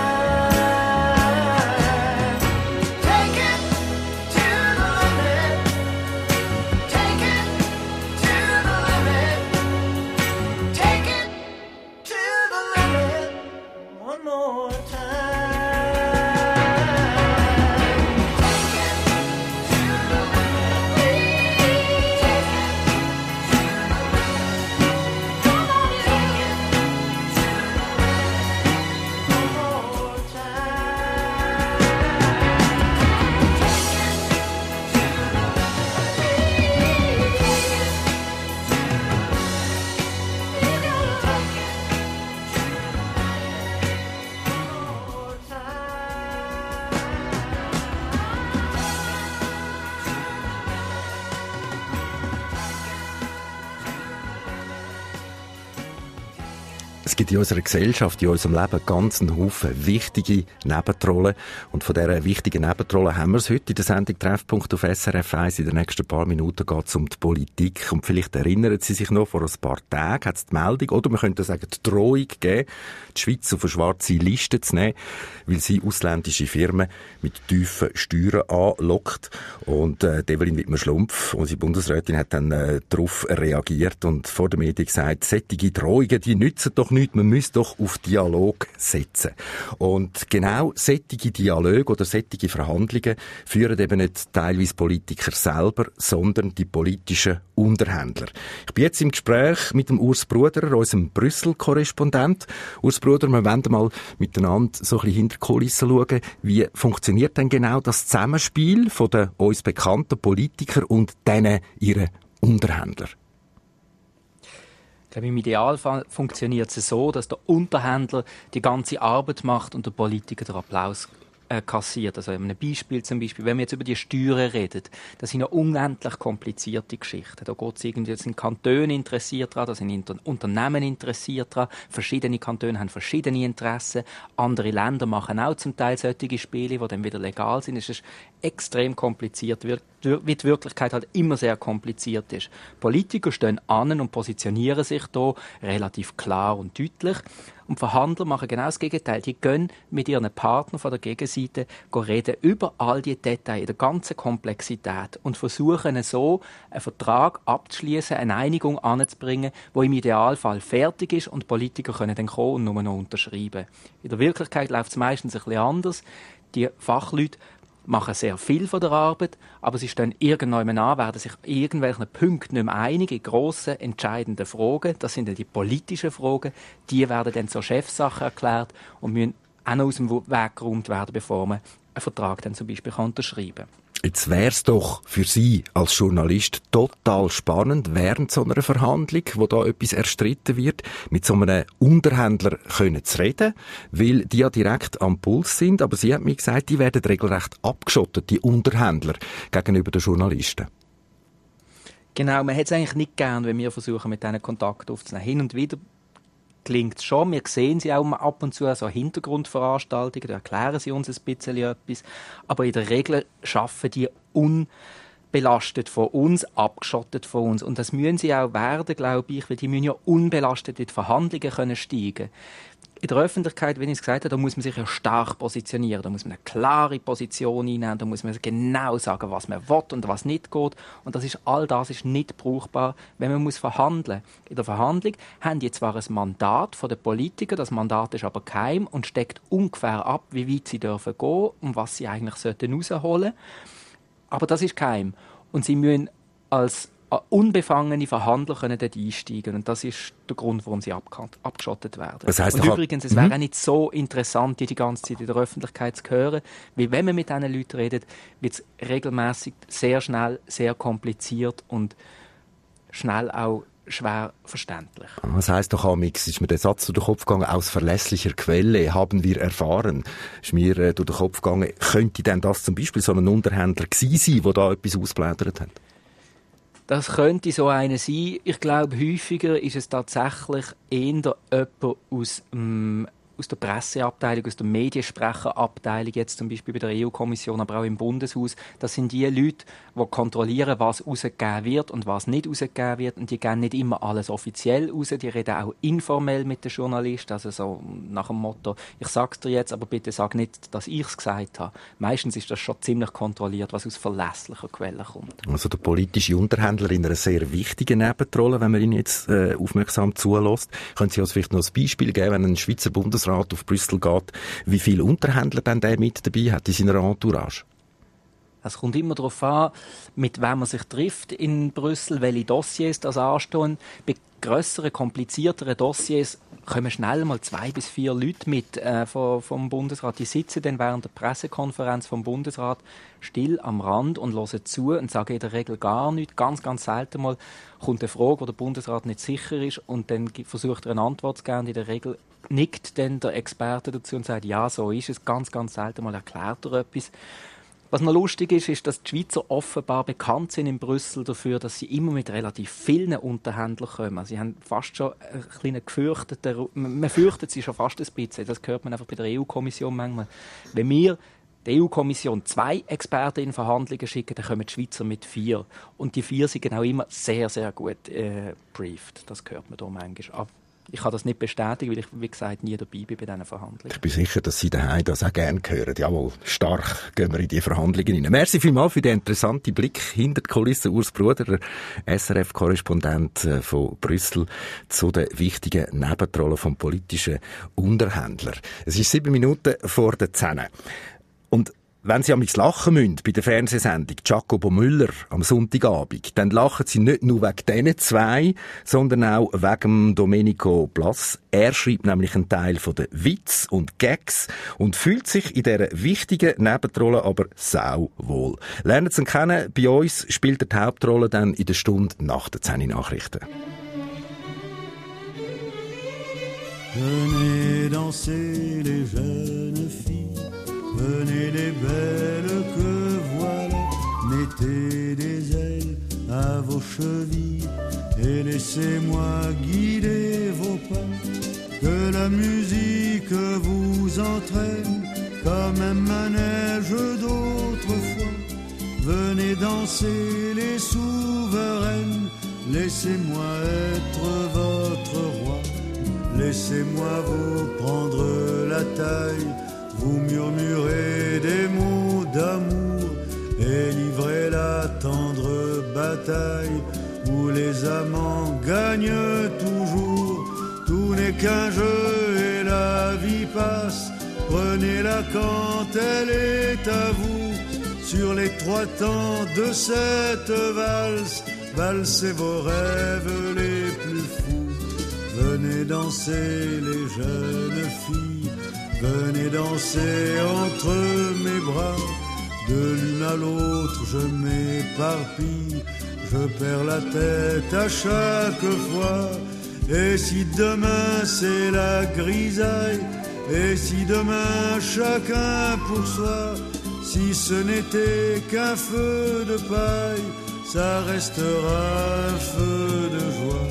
time. Take it to the limit. Take it to the limit. Take it to the limit. One more time. Es gibt in unserer Gesellschaft, in unserem Leben ganz einen Haufen wichtige Nebenrollen. Und von dieser wichtigen Nebenrolle haben wir es heute in der Sendung Treffpunkt auf SRF 1. In den nächsten paar Minuten geht es um die Politik. Und vielleicht erinnern Sie sich noch, vor ein paar Tagen hat es die Meldung, oder man könnte sagen, die Drohung gegeben, die Schweiz auf eine schwarze Liste zu nehmen, weil sie ausländische Firmen mit tiefen Steuern anlockt. Und Evelyn Wittmer-Schlumpf, unsere Bundesrätin, hat dann darauf reagiert und vor den Medien gesagt, solche Drohungen, die nützen doch nichts, man müsse doch auf Dialog setzen. Und genau solche Dialoge oder solche Verhandlungen führen eben nicht teilweise Politiker selber, sondern die politischen Unterhändler. Ich bin jetzt im Gespräch mit dem Urs Bruderer, unserem Brüssel-Korrespondent. Urs Bruderer, wir wollen mal miteinander so ein bisschen hinter die Kulissen schauen. Wie funktioniert denn genau das Zusammenspiel von den uns bekannten Politikern und denen ihren Unterhändler? Ich glaube, im Idealfall funktioniert es so, dass der Unterhändler die ganze Arbeit macht und der Politiker den Applaus kassiert. Also ein Beispiel zum Beispiel, wenn wir jetzt über die Steuern reden, das sind ja unendlich komplizierte Geschichten. Da geht es irgendwie, da sind Kantone interessiert daran, da sind Unternehmen interessiert daran, verschiedene Kantone haben verschiedene Interessen, andere Länder machen auch zum Teil solche Spiele, die dann wieder legal sind. Es ist extrem kompliziert, wie die Wirklichkeit halt immer sehr kompliziert ist. Politiker stehen an und positionieren sich da relativ klar und deutlich. Und Verhandler machen genau das Gegenteil. Die gehen mit ihren Partnern von der Gegenseite reden über all die Details, der ganzen Komplexität und versuchen so einen Vertrag abzuschließen, eine Einigung anzubringen, die im Idealfall fertig ist und Politiker können dann kommen und nur noch unterschreiben. In der Wirklichkeit läuft es meistens ein bisschen anders. Die Fachleute machen sehr viel von der Arbeit, aber sie stehen irgendwann an, werden sich irgendwelchen Punkten nicht mehr einig, in grossen, entscheidenden Fragen. Das sind dann die politischen Fragen. Die werden dann zur Chefsache erklärt und müssen auch noch aus dem Weg geräumt werden, bevor man einen Vertrag dann zum Beispiel unterschreiben kann. Jetzt wär's doch für Sie als Journalist total spannend, während so einer Verhandlung, wo da etwas erstritten wird, mit so einem Unterhändler können zu reden, weil die ja direkt am Puls sind, aber Sie haben mir gesagt, die werden regelrecht abgeschottet, die Unterhändler, gegenüber den Journalisten. Genau, man hätte es eigentlich nicht gern, wenn wir versuchen, mit denen Kontakt aufzunehmen. Hin und wieder gelingt es schon. Wir sehen sie auch ab und zu so Hintergrundveranstaltungen, da erklären sie uns ein bisschen etwas. Aber in der Regel arbeiten die unbelastet von uns, abgeschottet von uns. Und das müssen sie auch werden, glaube ich, weil die müssen ja unbelastet in die Verhandlungen können steigen. In der Öffentlichkeit, wie ich es gesagt habe, da muss man sich ja stark positionieren. Da muss man eine klare Position einnehmen. Da muss man genau sagen, was man will und was nicht geht. Und all das ist nicht brauchbar, wenn man verhandeln muss. In der Verhandlung haben die zwar ein Mandat von den Politikern, das Mandat ist aber geheim und steckt ungefähr ab, wie weit sie dürfen gehen und was sie eigentlich rausholen sollten. Aber das ist geheim. Und sie müssen als unbefangene Verhandler können dort einsteigen. Und das ist der Grund, warum sie abgeschottet werden. Das heisst, und übrigens, es wäre auch nicht so interessant, die ganze Zeit in der Öffentlichkeit zu hören, weil wenn man mit diesen Leuten redet, wird es regelmässig sehr schnell, sehr kompliziert und schnell auch schwer verständlich. Das heisst doch, Amix, ist mir der Satz durch den Kopf gegangen, aus verlässlicher Quelle haben wir erfahren. Ist mir durch den Kopf gegangen, könnte denn das zum Beispiel so ein Unterhändler gewesen sein, der da etwas ausgeblättert hat? Das könnte so einer sein. Ich glaube, häufiger ist es tatsächlich eher jemand aus aus der Presseabteilung, aus der Mediensprecherabteilung, jetzt zum Beispiel bei der EU-Kommission, aber auch im Bundeshaus. Das sind die Leute, die kontrollieren, was rausgegeben wird und was nicht rausgegeben wird. Und die geben nicht immer alles offiziell raus. Die reden auch informell mit den Journalisten. Also so nach dem Motto, ich sag's dir jetzt, aber bitte sag nicht, dass ich's gesagt habe. Meistens ist das schon ziemlich kontrolliert, was aus verlässlichen Quellen kommt. Also der politische Unterhändler in einer sehr wichtigen Nebenrolle, wenn man ihn jetzt aufmerksam zulässt. Können Sie uns vielleicht noch ein Beispiel geben, wenn ein Schweizer Bundesrat auf Brüssel geht, wie viele Unterhändler denn der mit dabei hat in seiner Entourage? Es kommt immer darauf an, mit wem man sich trifft in Brüssel, welche Dossiers das anstehen. Bei grösseren, komplizierteren Dossiers kommen schnell mal 2 bis 4 Leute mit vom Bundesrat. Die sitzen dann während der Pressekonferenz vom Bundesrat still am Rand und hören zu und sagen in der Regel gar nichts. Ganz, ganz selten mal kommt eine Frage, wo der Bundesrat nicht sicher ist und dann versucht er eine Antwort zu geben. Und in der Regel nickt dann der Experte dazu und sagt, ja, so ist es. Ganz, ganz selten mal erklärt er etwas. Was noch lustig ist, ist, dass die Schweizer offenbar bekannt sind in Brüssel dafür, dass sie immer mit relativ vielen Unterhändlern kommen. Sie haben fast schon einen kleinen gefürchteten, man fürchtet sie schon fast ein bisschen. Das hört man einfach bei der EU-Kommission manchmal. Wenn wir der EU-Kommission 2 Experten in Verhandlungen schicken, dann kommen die Schweizer mit 4. Und die 4 sind auch immer sehr, sehr gut briefed. Das hört man da manchmal. Aber ich kann das nicht bestätigen, weil ich, wie gesagt, nie dabei bin bei diesen Verhandlungen. Ich bin sicher, dass Sie daheim das auch gerne hören. Jawohl, stark gehen wir in die Verhandlungen hinein. Merci vielmals für den interessanten Blick hinter die Kulissen. Urs Bruder, der SRF-Korrespondent von Brüssel, zu den wichtigen Nebenrollen vom politischen Unterhändler. Es ist 7 Minuten vor der 10. Und wenn Sie amigs lachen müssen bei der Fernsehsendung Giacomo Müller am Sonntagabend, dann lachen Sie nicht nur wegen diesen 2, sondern auch wegen Domenico Blass. Er schreibt nämlich einen Teil von den Witz und Gags und fühlt sich in dieser wichtigen Nebenrolle aber sau wohl. Lernen Sie ihn kennen. Bei uns spielt er die Hauptrolle dann in der Stunde nach den 10 Nachrichten. Venez danser les jeunes filles. Venez les belles que voilà, mettez des ailes à vos chevilles et laissez-moi guider vos pas. Que la musique vous entraîne comme un manège d'autrefois. Venez danser les souveraines, laissez-moi être votre roi. Laissez-moi vous prendre la taille. Vous murmurez des mots d'amour et livrez la tendre bataille où les amants gagnent toujours. Tout n'est qu'un jeu et la vie passe. Prenez-la quand elle est à vous. Sur les 3 temps de cette valse, valsez vos rêves les plus fous. Venez danser les jeunes filles. Venez danser entre mes bras, de l'une à l'autre je m'éparpille, je perds la tête à chaque fois. Et si demain c'est la grisaille, et si demain chacun pour soi, si ce n'était qu'un feu de paille, ça restera un feu de joie.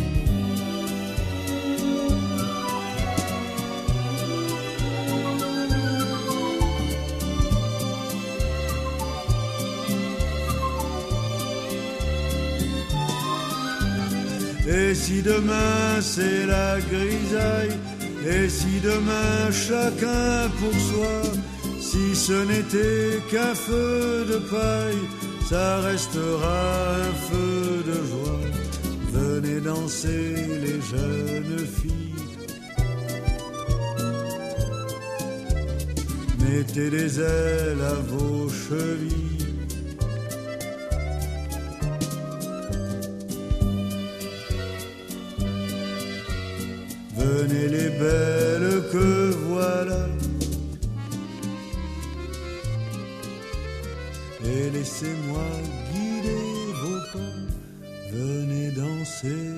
Et si demain c'est la grisaille, et si demain chacun pour soi, si ce n'était qu'un feu de paille, ça restera un feu de joie. Venez danser les jeunes filles. Mettez des ailes à vos chevilles. Venez les belles que voilà, et laissez-moi guider vos pas. Venez danser.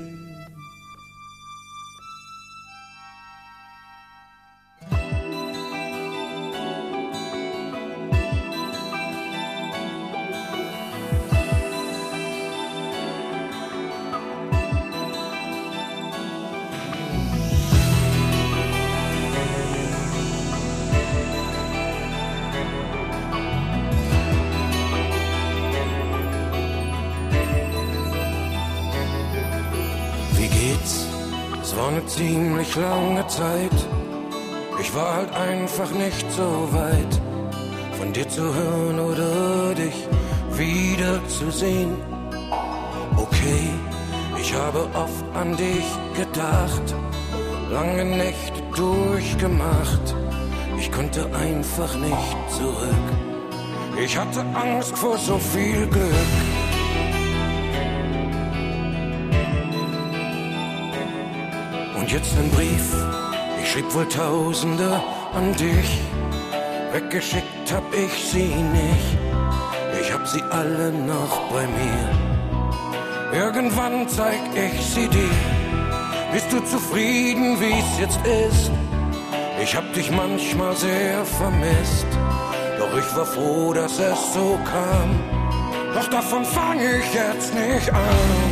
eine ziemlich lange Zeit. Ich war halt einfach nicht so weit, von dir zu hören oder dich wiederzusehen. Okay, ich habe oft an dich gedacht, lange Nächte durchgemacht. Ich konnte einfach nicht zurück. Ich hatte Angst vor so viel Glück. Und jetzt ein Brief, ich schrieb wohl Tausende an dich. Weggeschickt hab ich sie nicht, ich hab sie alle noch bei mir. Irgendwann zeig ich sie dir. Bist du zufrieden, wie's jetzt ist? Ich hab dich manchmal sehr vermisst, doch ich war froh, dass es so kam. Doch davon fang ich jetzt nicht an.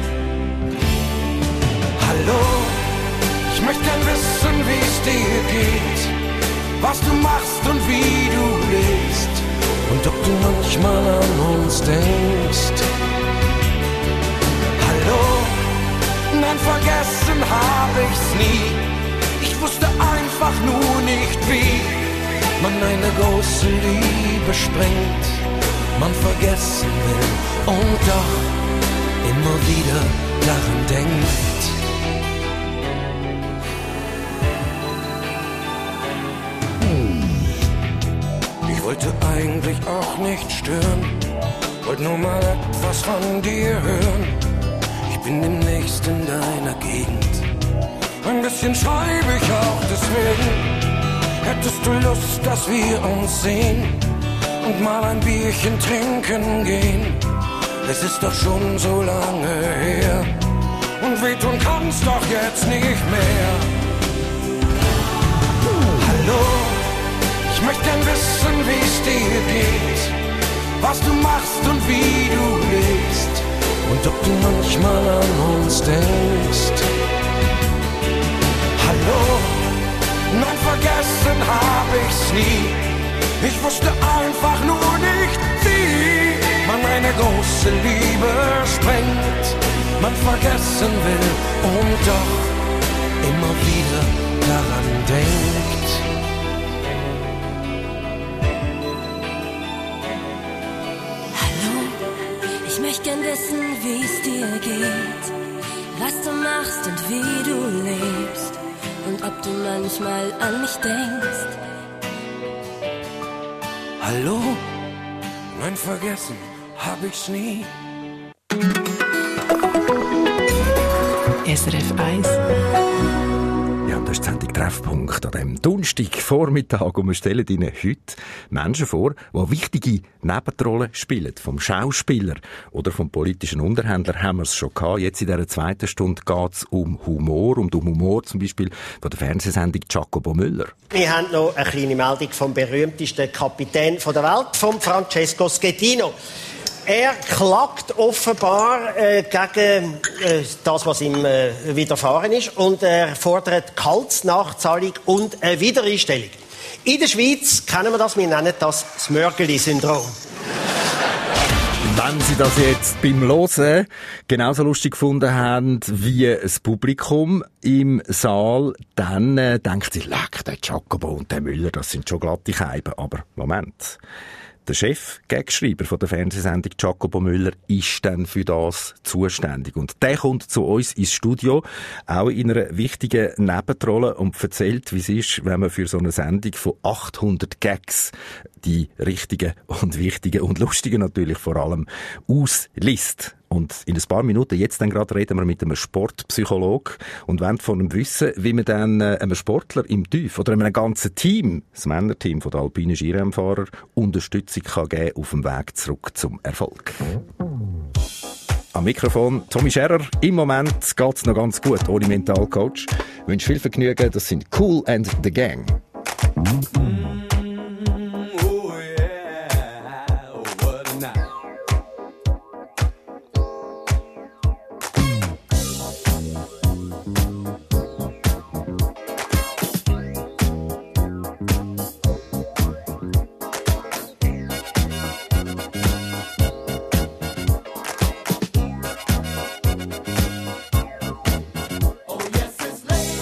Hallo, ich möchte gern wissen, wie's dir geht, was du machst und wie du lebst und ob du manchmal an uns denkst. Hallo, nein, vergessen hab ich's nie. Ich wusste einfach nur nicht, wie man eine große Liebe sprengt, man vergessen will und doch immer wieder daran denkt. Ich wollte eigentlich auch nicht stören, wollte nur mal etwas von dir hören. Ich bin demnächst in deiner Gegend, ein bisschen schreibe ich auch deswegen. Hättest du Lust, dass wir uns sehen und mal ein Bierchen trinken gehen? Es ist doch schon so lange her und wehtun kann's doch jetzt nicht mehr. Hallo, ich möchte gern wissen, wie's dir geht, was du machst und wie du lebst und ob du manchmal an uns denkst. Hallo, nein, vergessen hab ich's nie. Ich wusste einfach nur nicht, wie man eine große Liebe sprengt, man vergessen will und doch immer wieder daran denkt. Hallo, ich möchte gern wissen, wie's dir geht, was du machst und wie du lebst und ob du manchmal an mich denkst. Hallo, nein, vergessen hab ich's nie. SRF 1. Ja, das ist die Sendung Treffpunkt an diesem Donnerstagvormittag und wir stellen Ihnen heute Menschen vor, die wichtige Nebenrollen spielen. Vom Schauspieler oder vom politischen Unterhändler haben wir es schon gehabt. Jetzt in dieser zweiten Stunde geht es um Humor, um den Humor zum Beispiel von der Fernsehsendung Jacopo Müller. Wir haben noch eine kleine Meldung vom berühmtesten Kapitän der Welt, vom Francesco Schettino. Er klagt offenbar gegen das, was ihm widerfahren ist, und er fordert Gehaltsnachzahlung und eine Wiedereinstellung. In der Schweiz kennen wir das, wir nennen das Mörgeli-Syndrom. Wenn Sie das jetzt beim Hören genauso lustig gefunden haben wie das Publikum im Saal, dann denkt Sie, leck, der Jacopo und der Müller, das sind schon glatte Scheiben. Aber Moment. Der Chef-Gagschreiber von der Fernsehsendung Jacopo Müller ist dann für das zuständig. Und der kommt zu uns ins Studio, auch in einer wichtigen Nebenrolle, und erzählt, wie es ist, wenn man für so eine Sendung von 800 Gags die richtigen und wichtigen und lustigen natürlich vor allem ausliest. Und in ein paar Minuten, jetzt dann gerade, reden wir mit einem Sportpsychologen und wollen von ihm wissen, wie man dann einem Sportler im TÜV oder einem ganzen Team, das Männerteam von den alpinen Skirennfahrer, Unterstützung kann geben auf dem Weg zurück zum Erfolg. Am Mikrofon Tommy Scherer. Im Moment geht's noch ganz gut ohne Mentalcoach. Ich wünsche viel Vergnügen. Das sind Kool and the Gang. Oh yes, it's late.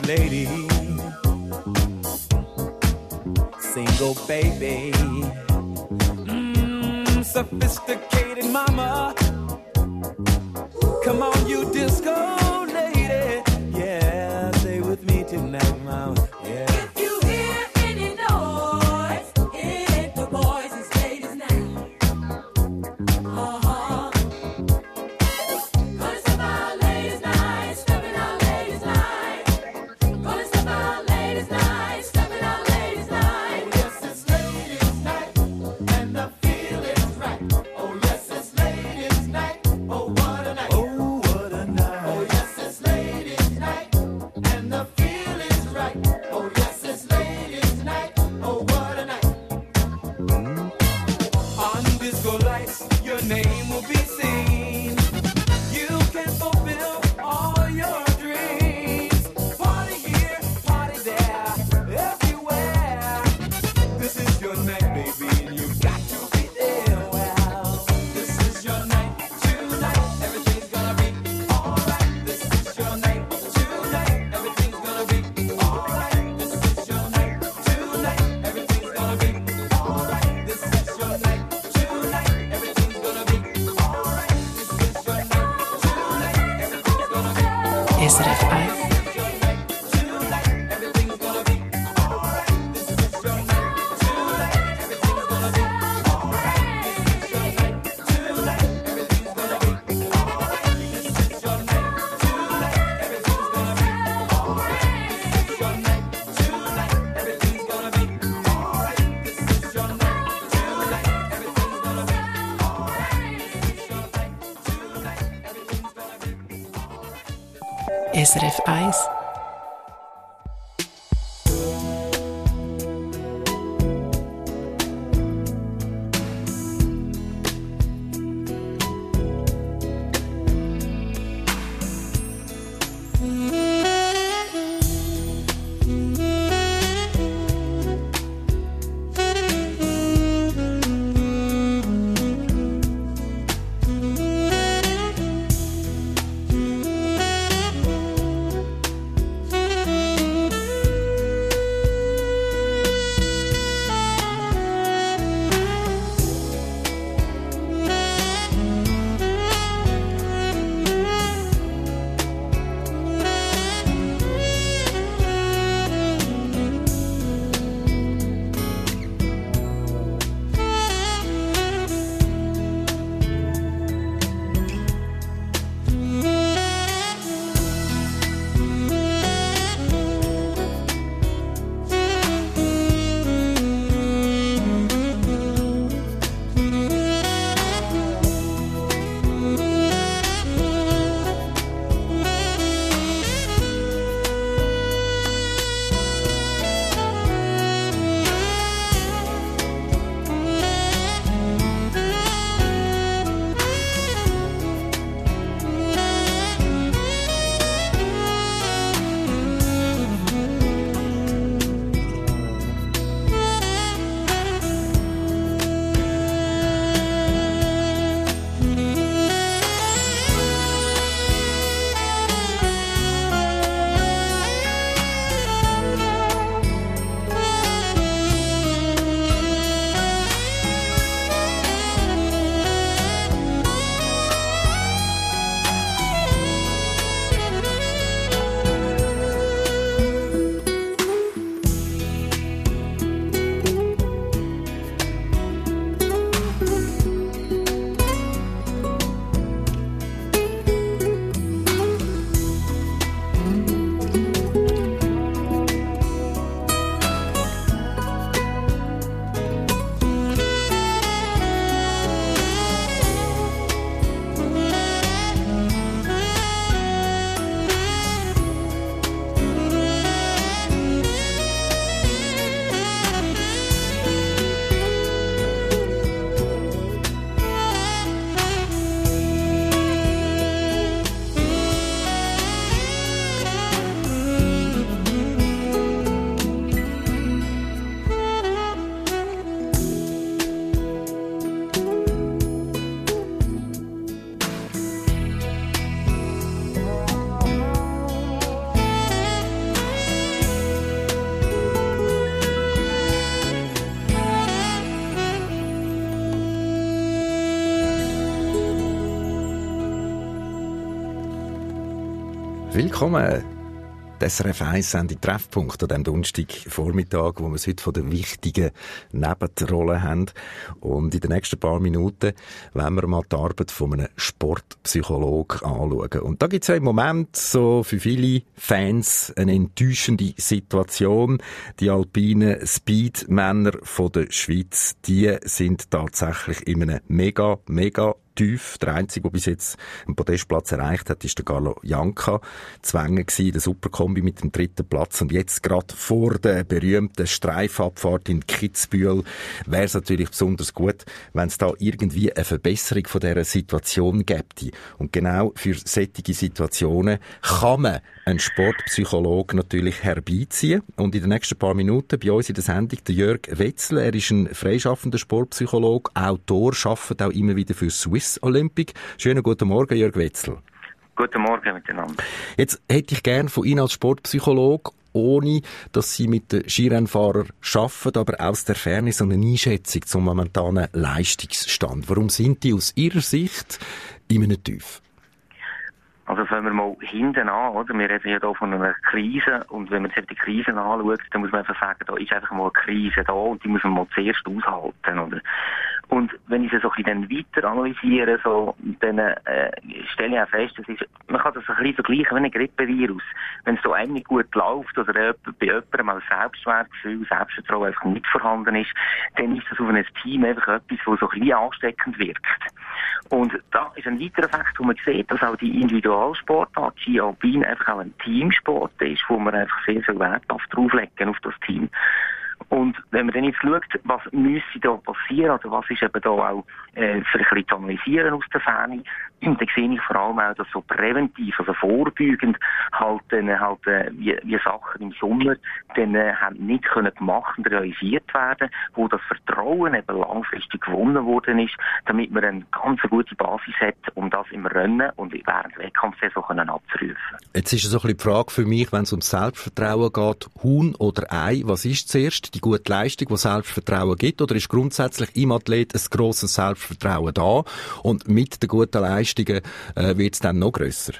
lady, single baby, sophisticated mama. Come on, you disco lady, yeah, stay with me tonight, mama, yeah. If you hear any noise, it ain't the boys, it's ladies night. Uh-huh. Gonna step out ladies night, stepping out ladies night. Gonna step out ladies night, stepping out ladies night. Oh yes, it's ladies night, and the feeling's right. Oh yes, it's ladies night, oh what a night. Oh what a night. Oh yes, it's ladies night, and the feeling's right. Oh yes, it's ladies night, oh what a night. On disco lights, your name will be seen. You can fulfill all your dreams. Party here, party there, everywhere. This is your night, baby, and you've got to be there. Well, this is your night tonight. Everything's gonna be alright. This is your night tonight. Everything's gonna be alright. This is your night tonight. Everything's gonna be alright. This is your night tonight. Everything's gonna be alright. This is your night tonight. Everything's gonna be SRF 1. SRF 1. Willkommen. Das SRF 1 Sendung Treffpunkt an diesem Donnerstagvormittag, wo wir es heute von den wichtigen Nebenrollen haben. Und in den nächsten paar Minuten wollen wir mal die Arbeit von einem Sportpsychologen anschauen. Und da gibt es ja im Moment so für viele Fans eine enttäuschende Situation. Die alpinen Speedmänner von der Schweiz, die sind tatsächlich in einem mega tief. Der Einzige, der bis jetzt einen Podestplatz erreicht hat, ist der Carlo Janka. Zwänge gsi, der Superkombi mit dem 3. Platz. Und jetzt gerade vor der berühmten Streifabfahrt in Kitzbühel wäre es natürlich besonders gut, wenn es da irgendwie eine Verbesserung von dieser Situation gäbe. Und genau für solche Situationen kann man einen Sportpsychologen natürlich herbeiziehen. Und in den nächsten paar Minuten bei uns in der Sendung der Jörg Wetzel. Er ist ein freischaffender Sportpsychologe, Autor, arbeitet auch immer wieder für Swiss Olympic. Schönen guten Morgen, Jörg Wetzel. Guten Morgen miteinander. Jetzt hätte ich gern von Ihnen als Sportpsychologe, ohne dass Sie mit den Skirennfahrern arbeiten, aber aus der Ferne so eine Einschätzung zum momentanen Leistungsstand. Warum sind die aus Ihrer Sicht in einem Tief? Also fangen wir mal hinten an, oder? Wir reden ja hier von einer Krise und wenn man sich die Krise anschaut, dann muss man einfach sagen, da ist einfach mal eine Krise da und die muss man mal zuerst aushalten, oder? Und wenn ich es so ein bisschen dann weiter analysiere, so, dann stelle ich auch fest, man kann das ein bisschen vergleichen wie ein Grippevirus. Wenn es so einem nicht gut läuft oder bei jemandem mal Selbstwertgefühl, Selbstvertrauen einfach nicht vorhanden ist, dann ist das auf ein Team einfach etwas, das so ein bisschen ansteckend wirkt. Und da ist ein weiterer Effekt, wo man sieht, dass auch die Individualsportart Ski Alpin einfach auch ein Teamsport ist, wo man einfach sehr viel Wert drauflegen auf das Team. Und wenn man dann jetzt schaut, was müsste da passieren, oder was ist eben da auch für ein bisschen zu analysieren aus der Ferne, dann sehe ich vor allem auch, dass so präventiv, also vorbeugend, wie Sachen im Sommer dann nicht können gemacht und realisiert werden, wo das Vertrauen eben langfristig gewonnen worden ist, damit man eine ganz gute Basis hat, um das im Rennen und während der Wettkampfsaison abzurufen. Jetzt ist so ein bisschen die Frage für mich, wenn es um Selbstvertrauen geht, Huhn oder Ei, was ist zuerst? Die gute Leistung, die Selbstvertrauen gibt, oder ist grundsätzlich im Athlet ein grosses Selbstvertrauen da und mit den guten Leistungen wird es dann noch grösser?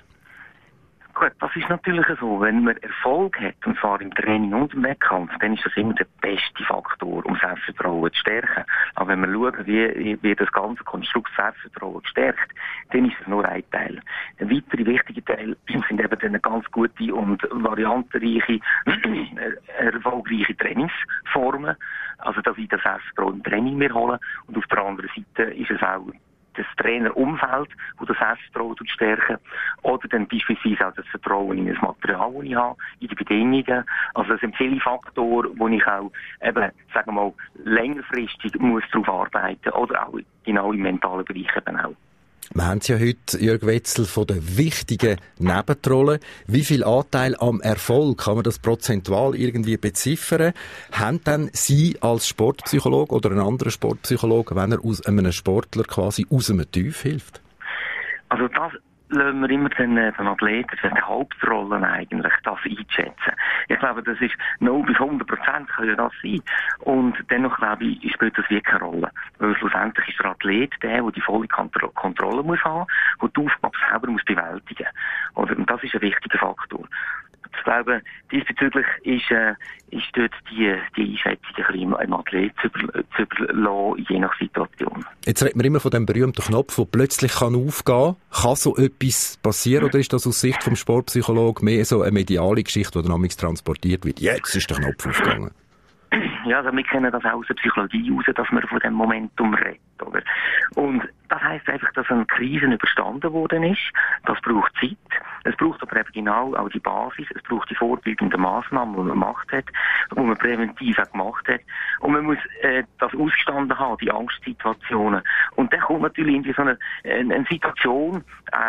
Gut, das ist natürlich so. Wenn man Erfolg hat, und zwar im Training und im Wettkampf, dann ist das immer der beste Faktor, um Selbstvertrauen zu stärken. Aber wenn wir schauen, wie das ganze Konstrukt Selbstvertrauen stärkt, dann ist es nur ein Teil. Ein weiterer wichtiger Teil sind eben dann ganz gute und variantenreiche, erfolgreiche Trainingsformen. Also, dass ich das Selbstvertrauen im Training mir hole. Und auf der anderen Seite ist es auch das Trainerumfeld, das das Selbstvertrauen stärken. Oder dann beispielsweise auch das Vertrauen in das Material, das ich habe, in die Bedingungen. Also das sind viele Faktoren, wo ich auch eben, sagen wir mal, längerfristig muss darauf arbeiten oder auch genau im mentalen Bereich eben auch. Wir haben es ja heute, Jörg Wetzel, von den wichtigen Nebenrollen. Wie viel Anteil am Erfolg kann man das prozentual irgendwie beziffern? Haben dann Sie als Sportpsychologe oder ein anderer Sportpsychologe, wenn er aus einem Sportler quasi aus einem Tief hilft? Also das lassen wir immer den Athleten, die Hauptrollen eigentlich, das einschätzen. Ich glaube, das ist 0 bis 100% kann ja das sein. Und dennoch, glaube ich, spielt das wirklich keine Rolle. Weil schlussendlich ist der Athlet der die volle Kontrolle muss haben, der die Aufgabe selber muss bewältigen. Oder? Und das ist ein wichtiger Faktor. Ich glaube, diesbezüglich ist dort die Einschätzung ein bisschen im Athlet zu überlassen, je nach Situation. Jetzt redet man immer von dem berühmten Knopf, der plötzlich aufgehen kann. Kann so etwas passieren, oder ist das aus Sicht vom Sportpsychologen mehr so eine mediale Geschichte, die dann manchmal transportiert wird? Jetzt ist der Knopf aufgegangen. Ja, also wir kennen das auch aus der Psychologie raus, dass man von dem Momentum redet, oder? Und das heisst einfach, dass eine Krise überstanden worden ist. Das braucht Zeit. Es braucht aber eben genau auch die Basis. Es braucht die vorbeugenden Massnahmen, die man gemacht hat, die man präventiv auch gemacht hat. Und man muss das ausgestanden haben, die Angstsituationen. Und dann kommt natürlich irgendwie so eine Situation,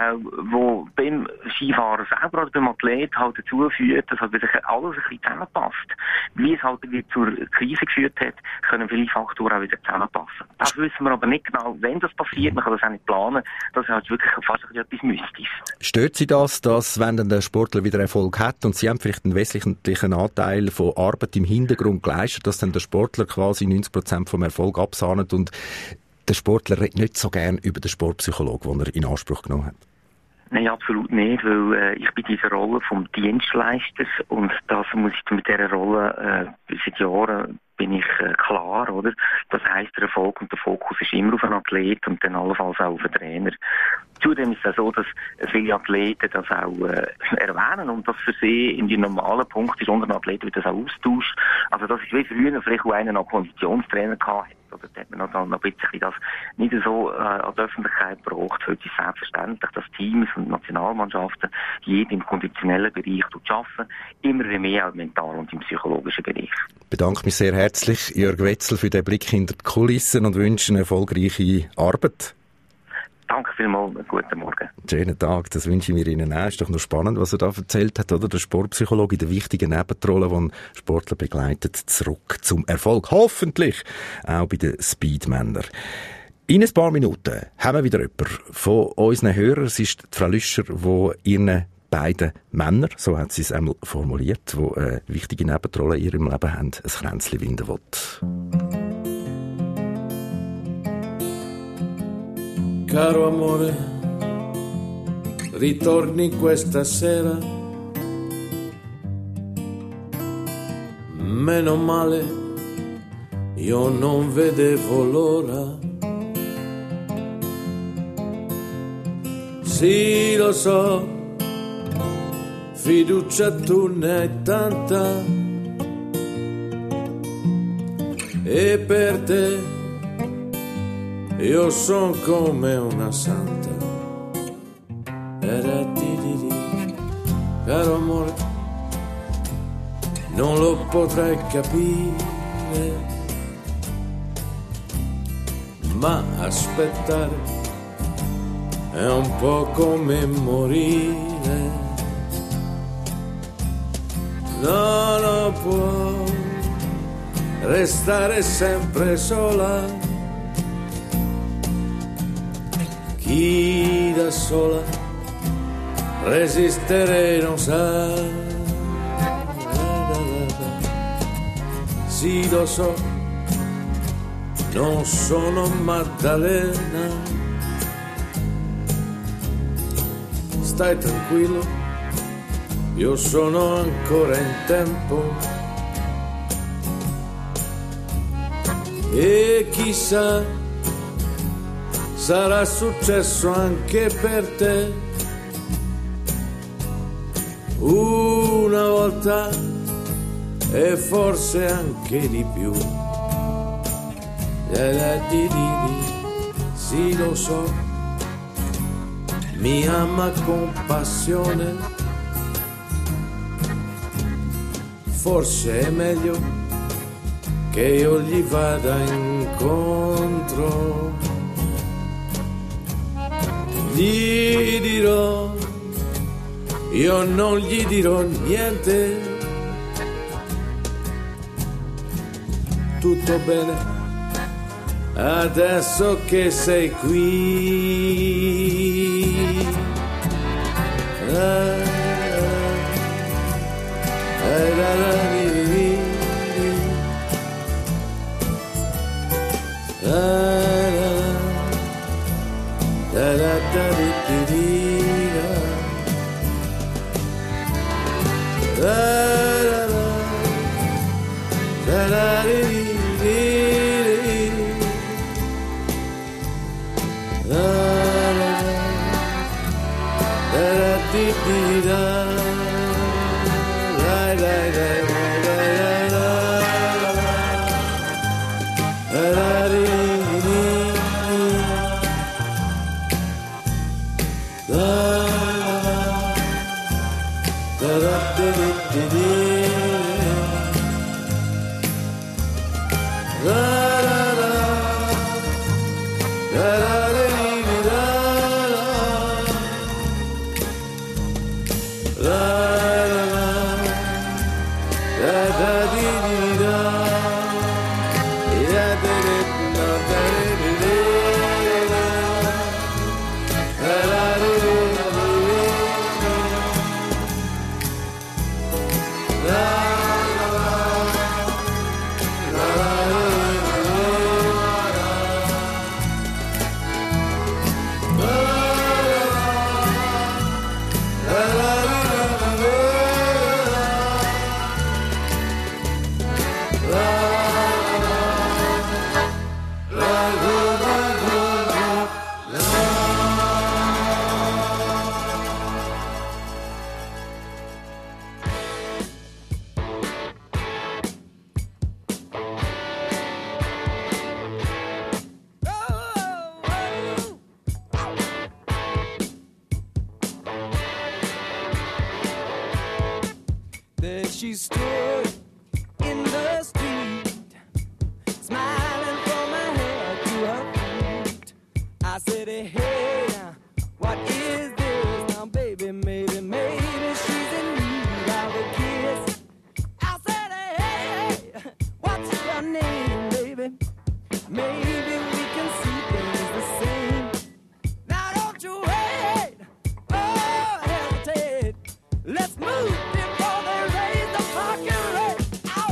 wo beim Skifahrer selber oder beim Athlet halt dazu führt, dass halt sich alles ein bisschen zusammenpasst. Wie es halt wieder zur Krise geführt hat, können viele Faktoren auch wieder zusammenpassen. Das wissen wir aber nicht genau, wenn das passiert. Man kann das auch nicht planen. Das ist halt wirklich fast etwas Mystisches. Stört Sie das, dass wenn dann der Sportler wieder Erfolg hat und Sie haben vielleicht einen wesentlichen Anteil von Arbeit im Hintergrund geleistet, dass dann der Sportler quasi 90% vom Erfolg absahnet und der Sportler redet nicht so gern über den Sportpsychologen, den er in Anspruch genommen hat? Nein, absolut nicht, weil ich bin diese Rolle vom Dienstleisters und das muss ich mit dieser Rolle seit Jahren bin ich klar, oder? Das heisst, der Erfolg und der Fokus ist immer auf einen Athlet und dann allenfalls auch auf einen Trainer. Zudem ist es auch so, dass viele Athleten das auch erwähnen und das für sie in die normalen Punkte ist unter den Athleten wird das auch austauscht. Also das ist wie früher vielleicht auch einen Konditionstrainer gehabt hat. Oder da hat man noch ein bisschen das nicht so an die Öffentlichkeit gebracht. Heute ist selbstverständlich, dass Teams und Nationalmannschaften jeden im konditionellen Bereich arbeiten, immer mehr auch mental und im psychologischen Bereich. Ich bedanke mich sehr herzlich, Jörg Wetzel, für den Blick hinter die Kulissen und wünsche eine erfolgreiche Arbeit. Danke vielmals, guten Morgen. Schönen Tag, das wünsche ich mir Ihnen auch. Ist doch noch spannend, was er da erzählt hat, oder? Der Sportpsychologe, die wichtigen Nebenrollen, die einen Sportler begleitet, zurück zum Erfolg. Hoffentlich auch bei den Speedmännern. In ein paar Minuten haben wir wieder jemanden von unseren Hörern. Es ist Frau Lüscher, die ihren beiden Männer, so hat sie es einmal formuliert, die eine wichtige Nebenrolle in ihrem Leben haben, ein Kränzchen winden will. Caro amore, ritorni questa sera. Meno male, io non vedevo l'ora. Sì, lo so, fiducia tu ne hai tanta. E per te io son come una santa. Caro amore, non lo potrei capire, ma aspettare è un po' come morire. No, non può restare sempre sola. Chi da sola resistere non sa. Sì, lo so, non sono Maddalena. Stai tranquillo, io sono ancora in tempo. E chissà, sarà successo anche per te. Una volta e forse anche di più. Sì, lo so, mi ama con passione. Forse è meglio che io gli vada incontro. Gli dirò, io non gli dirò niente. Tutto bene, adesso che sei qui. she stood in the street, smiling from her head to her feet. I said, hey, now, what is this? Now, baby, maybe she's in need of a kiss. I said, hey, what's your name, baby? Maybe we can see things the same. Now, don't you wait, oh, hesitate. Let's move before they raise the parking rate.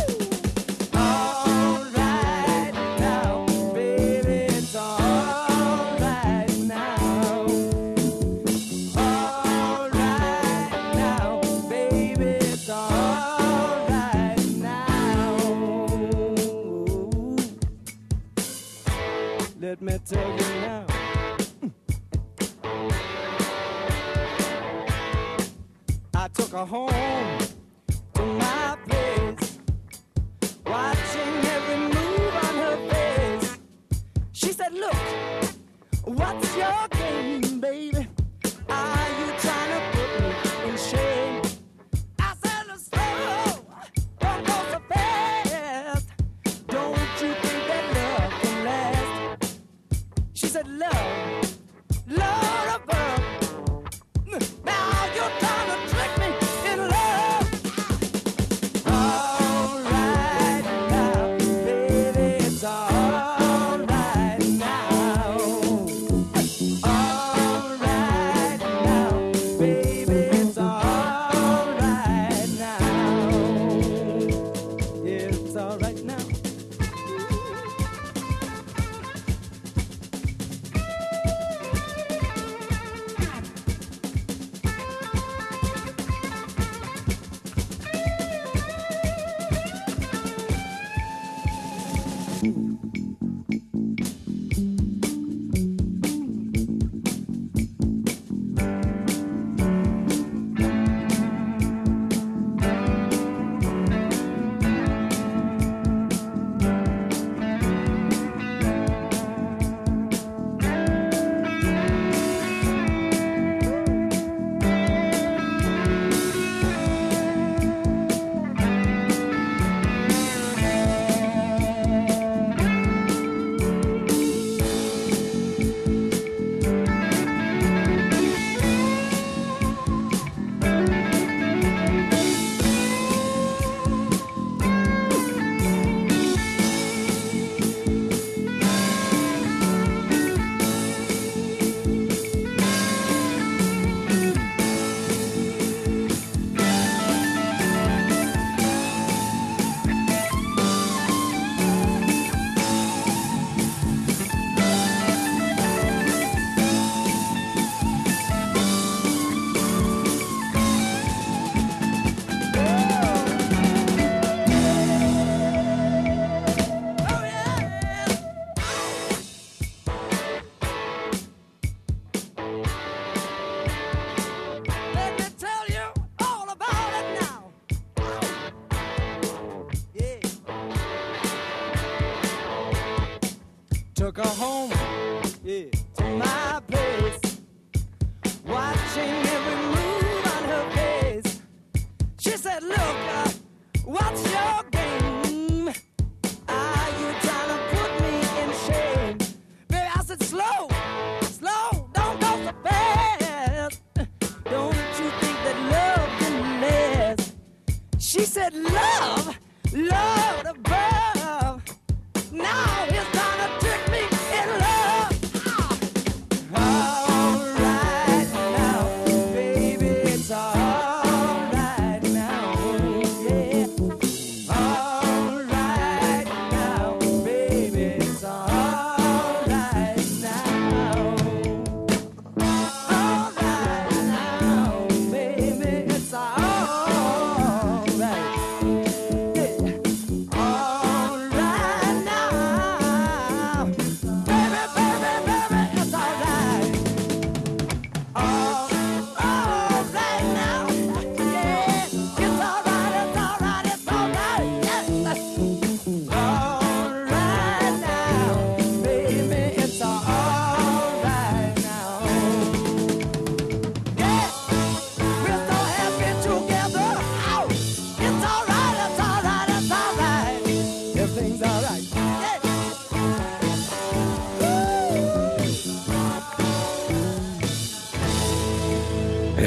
All right now, baby, it's all right now. All right now, baby, it's all right now. Let me tell you now. I took her home to my place, watching every move on her face. She said, look, what's your game, baby? Are you trying to put me in shame? I said, look, slow, don't go so fast. Don't you think that love can last? She said, love, love above. Now you're trying to trick me in love. All right now, baby, it's all right now. All right now, baby, it's all right now. Yeah, it's all right now. Let me tell you all about it now. Yeah. Took her home, yeah, to my place, watching every move on her face. She said, look, what's your game? Are you trying to put me in shame? Baby, I said, slow, slow, don't go so fast. Don't you think that love can last? She said, love, love above. Now he's trying to trick me in love. All right now, baby, it's all right now. Yeah. All right now, baby, it's all right now. All right now, baby, it's all right. Yeah. All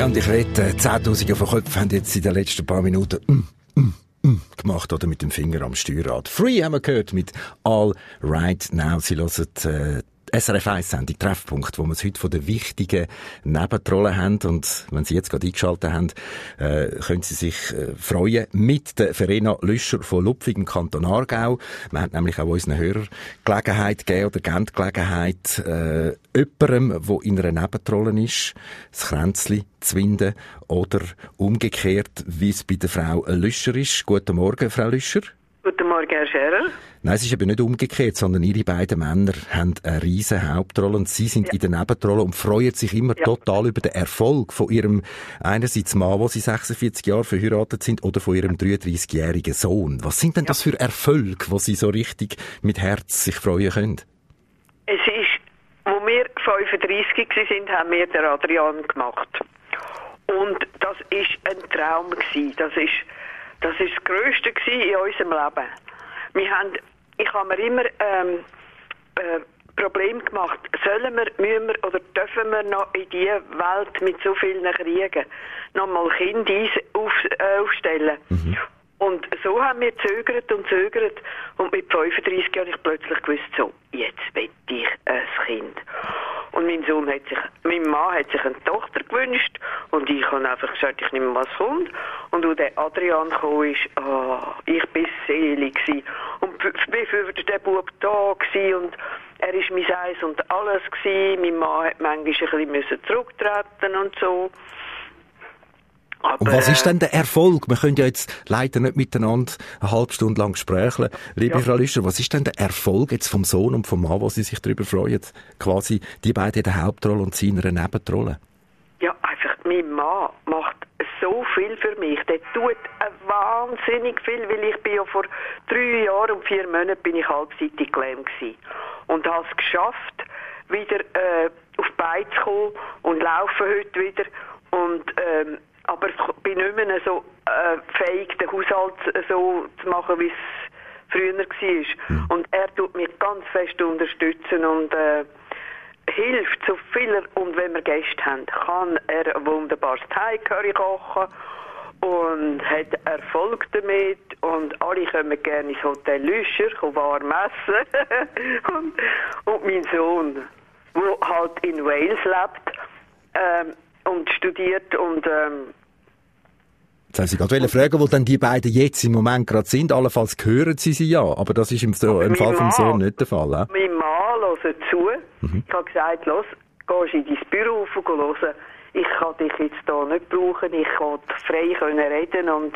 Ja, und ich wette, Zehntausende von Köpfen haben jetzt in den letzten paar Minuten gemacht oder mit dem Finger am Steuerrad. Free haben wir gehört mit All Right Now. Sie hören SRF 1-Sendung Treffpunkt, wo wir es heute von den wichtigen Nebentrollen haben. Und wenn Sie jetzt gerade eingeschaltet haben, können Sie sich freuen mit der Verena Lüscher von Lupfig im Kanton Aargau. Wir haben nämlich auch unseren Hörern Gelegenheit gegeben oder geben die Gelegenheit, jemandem, der in einer Nebentrolle ist, das Kränzli zu winden oder umgekehrt, wie es bei der Frau Lüscher ist. Guten Morgen, Frau Lüscher. Guten Morgen, Herr Scherer. Nein, es ist eben nicht umgekehrt, sondern ihre beiden Männer haben eine riesen Hauptrolle und sie sind in der Nebenrolle und freuen sich immer total über den Erfolg von ihrem einerseits Mann, wo sie 46 Jahre verheiratet sind, oder von ihrem 33-jährigen Sohn. Was sind denn das für Erfolge, wo sie so richtig mit Herz sich freuen können? Es ist, wo wir 35 waren, haben wir den Adrian gemacht. Und das ist ein Traum gewesen. Das ist das Grösste in unserem Leben. Ich habe mir immer Probleme gemacht. Müssen wir oder dürfen wir noch in diese Welt mit so vielen Kriegen nochmal Kinder aufstellen? Mhm. Und so haben wir zögert. Und mit 35 habe ich plötzlich gewusst, so, jetzt will ich ein Kind. Und mein Mann hat sich eine Tochter gewünscht. Und ich habe einfach gesagt, ich nehme, was kommt. Und als der Adrian kam, ich war selig gewesen. Und wie für den Bub da gewesen. Und er war mein Eis und alles gewesen. Mein Mann hat manchmal ein bisschen zurücktreten und so. Aber, und was ist denn der Erfolg? Wir können ja jetzt leider nicht miteinander eine halbe Stunde lang sprechen. Liebe Frau Lüscher, was ist denn der Erfolg jetzt vom Sohn und vom Mann, wo Sie sich darüber freuen? Quasi die beiden in der Hauptrolle und Sie in einer Nebenrolle. Ja, einfach, mein Mann macht so viel für mich. Der tut wahnsinnig viel, weil ich bin ja vor 3 Jahren und 4 Monaten bin ich halbseitig gelähmt gewesen. Und habe es geschafft, wieder auf die Beine zu kommen und laufe heute wieder. Und aber ich bin nicht mehr so fähig, den Haushalt so zu machen, wie es früher war. Und er tut mich ganz fest unterstützen und hilft so viel. Und wenn wir Gäste haben, kann er ein wunderbares Thai-Curry kochen und hat Erfolg damit. Und alle kommen gerne ins Hotel Lüscher, warm essen. und mein Sohn, der halt in Wales lebt, und studiert und jetzt haben Sie gerade fragen, wo dann die beiden jetzt im Moment gerade sind. Allenfalls hören Sie ja, aber das ist im Fall vom Sohn nicht der Fall. Mein Mann hört zu. Ich habe gesagt, los, gehst in dein Büro rauf und hören. Ich kann dich jetzt hier nicht brauchen. Ich kann frei reden und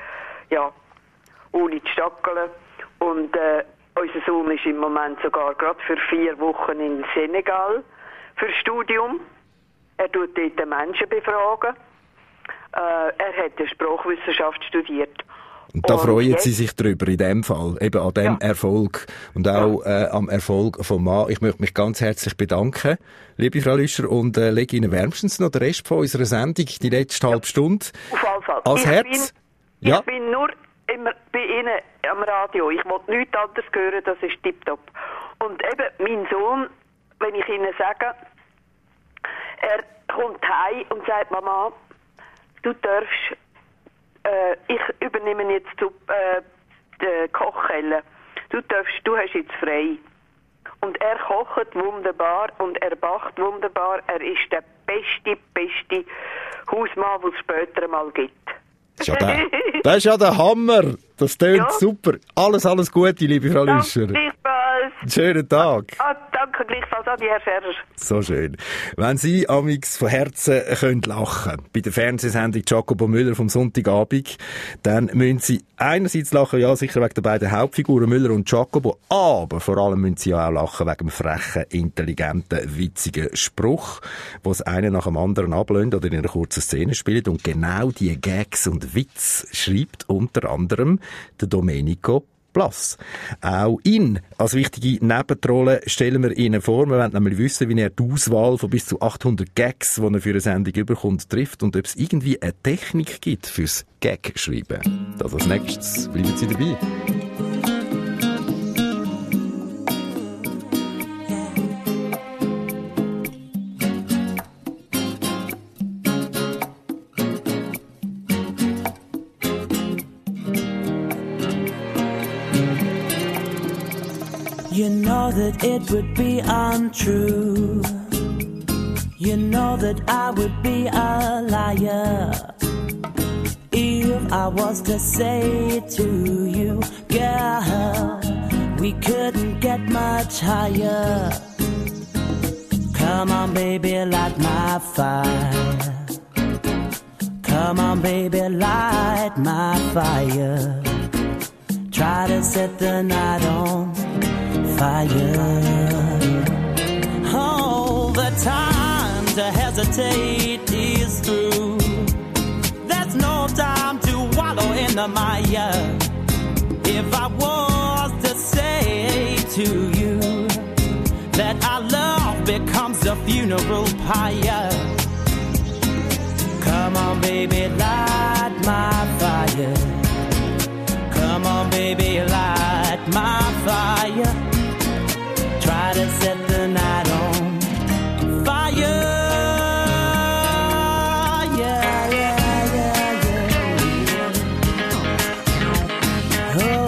ohne zu stackeln. Und unser Sohn ist im Moment sogar gerade für 4 Wochen in Senegal für Studium. Er tut dort Menschen befragen. Er hat eine Sprachwissenschaft studiert. Und da freuen Sie sich drüber, in dem Fall, eben an dem Erfolg und auch am Erfolg vom Mann. Ich möchte mich ganz herzlich bedanken, liebe Frau Lüscher, und lege Ihnen wärmstens noch den Rest von unserer Sendung, die letzte halbe Stunde, auf jeden Fall. Als Herz. Ich bin nur immer bei Ihnen am Radio. Ich will nichts anderes hören, das ist tipptopp. Und eben, mein Sohn, wenn ich Ihnen sage, er kommt heim und sagt, Mama, du darfst, ich übernehme jetzt die Kochkelle. Du hast jetzt frei. Und er kocht wunderbar und er backt wunderbar. Er ist der beste Hausmann, den es später mal gibt. Das ist ja der Hammer. Das tönt super. Alles Gute, liebe Frau Lüscher. Schönen Tag. Danke gleichfalls an die Herr Scherer. So schön. Wenn Sie amix von Herzen können lachen bei der Fernsehsendung Jacobo Müller vom Sonntagabend, dann müssen Sie einerseits lachen, ja sicher wegen der beiden Hauptfiguren Müller und Jacobo, aber vor allem müssen Sie ja auch lachen wegen dem frechen, intelligenten, witzigen Spruch, wo es einen nach dem anderen ablöhnt oder in einer kurzen Szene spielt. Und genau die Gags und Witz schreibt unter anderem der Domenico Blass. Auch ihn als wichtige Nebenrolle stellen wir Ihnen vor. Wir wollen nämlich wissen, wie er die Auswahl von bis zu 800 Gags, die er für eine Sendung überkommt, trifft und ob es irgendwie eine Technik gibt fürs Gag-Schreiben. Das als nächstes. Bleiben Sie dabei. You know that it would be untrue. You know that I would be a liar if I was to say to you, girl, we couldn't get much higher. Come on, baby, light my fire. Come on, baby, light my fire. Try to set the night on fire. Oh, the time to hesitate is through. There's no time to wallow in the mire. If I was to say to you that our love becomes a funeral pyre, come on, baby, light my fire. Come on, baby, light my fire. Try to set the night on fire. Yeah, yeah, yeah, yeah. Oh.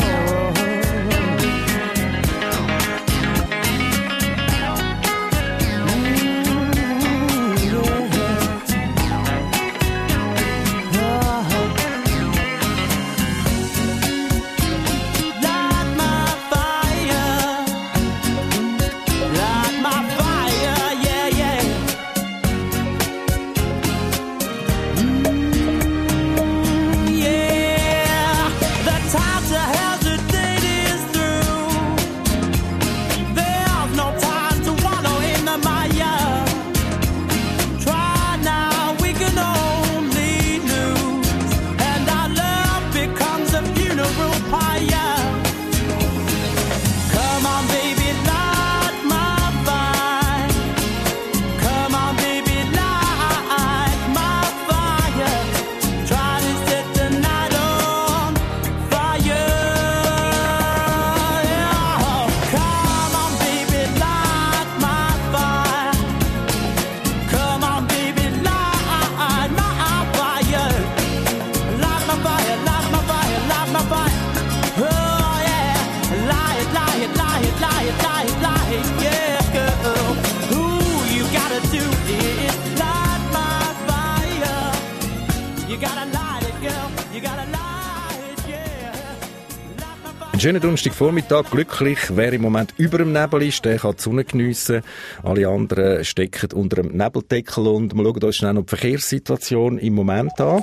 Ein schöner Donnerstagvormittag, glücklich. Wer im Moment über dem Nebel ist, der kann die Sonne geniessen. Alle anderen stecken unter dem Nebeldeckel und wir schauen uns schnell noch die Verkehrssituation im Moment an.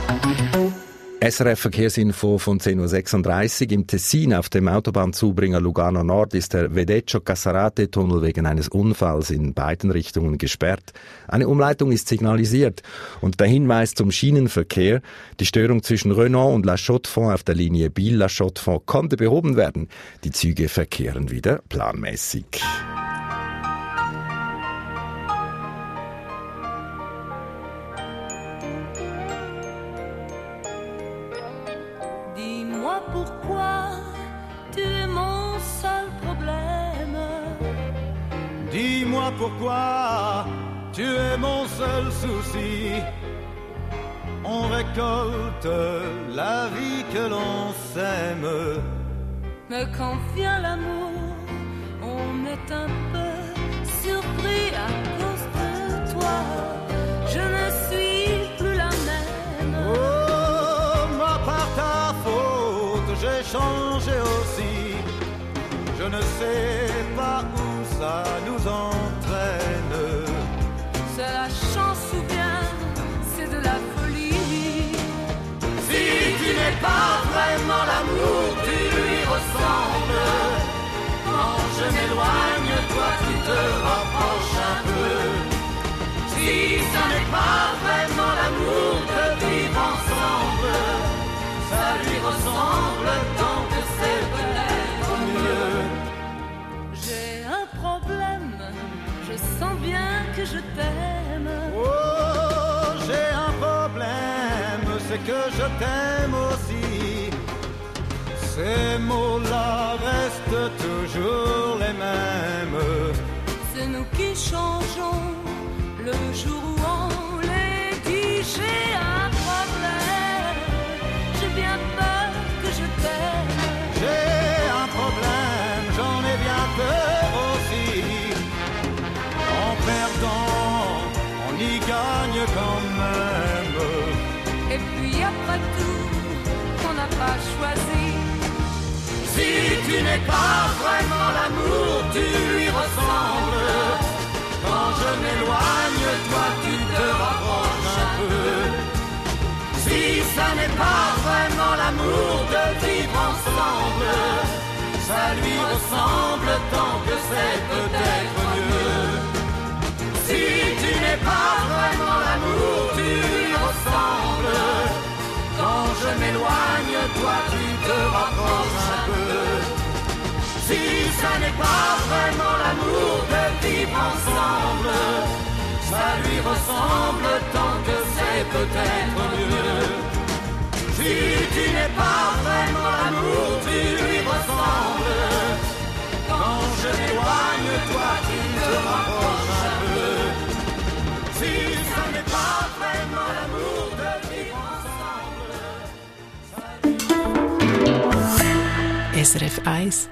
SRF-Verkehrsinfo von 10.36 Uhr. Im Tessin auf dem Autobahnzubringer Lugano Nord ist der Vedeccio-Cassarate-Tunnel wegen eines Unfalls in beiden Richtungen gesperrt. Eine Umleitung ist signalisiert. Und der Hinweis zum Schienenverkehr: Die Störung zwischen Renan und La Chaux-de-Fonds auf der Linie Biel-La Chaux-de-Fonds konnte behoben werden. Die Züge verkehren wieder planmäßig. Dis-moi pourquoi tu es mon seul problème. Dis-moi pourquoi tu es mon seul souci. On récolte la vie que l'on sème. Mais quand vient l'amour, on est un peu surpris à cause de toi. Je ne suis plus la même. Oh, moi par ta faute, j'ai changé aussi. Je ne sais pas où ça nous entraîne. C'est la chance ou bien c'est de la folie. Si tu n'es pas vraiment l'amour, tu lui ressembles. Quand je m'éloigne, toi tu te rapproches un peu. Si ça n'est pas vraiment l'amour de vivre ensemble, ça lui ressemble tant que c'est peut-être mieux. J'ai un problème, je sens bien que je t'aime. Oh, j'ai un problème, c'est que je t'aime aussi. Ces mots-là restent toujours les mêmes. C'est nous qui changeons le jour où on les dit. J'ai un problème, j'ai bien peur que je t'aime. J'ai un problème, j'en ai bien peur après tout, on n'a pas choisi. Si tu n'es pas vraiment l'amour, tu lui ressembles. Quand je m'éloigne, toi tu te rapproches un peu. Si ça n'est pas vraiment l'amour de vivre ensemble, ça lui ressemble tant que c'est peut-être mieux. Si tu n'es pas vraiment l'amour, tu lui ressembles. Quand je m'éloigne, toi tu te rapproches un peu. Si ça n'est pas vraiment l'amour de vivre ensemble, ça lui ressemble tant que c'est peut-être mieux. Si tu n'es pas vraiment l'amour, tu lui ressembles. Quand je m'éloigne, toi tu te rapproches un peu. Si ça n'est pas vraiment l'amour de vivre ensemble. SRF 1.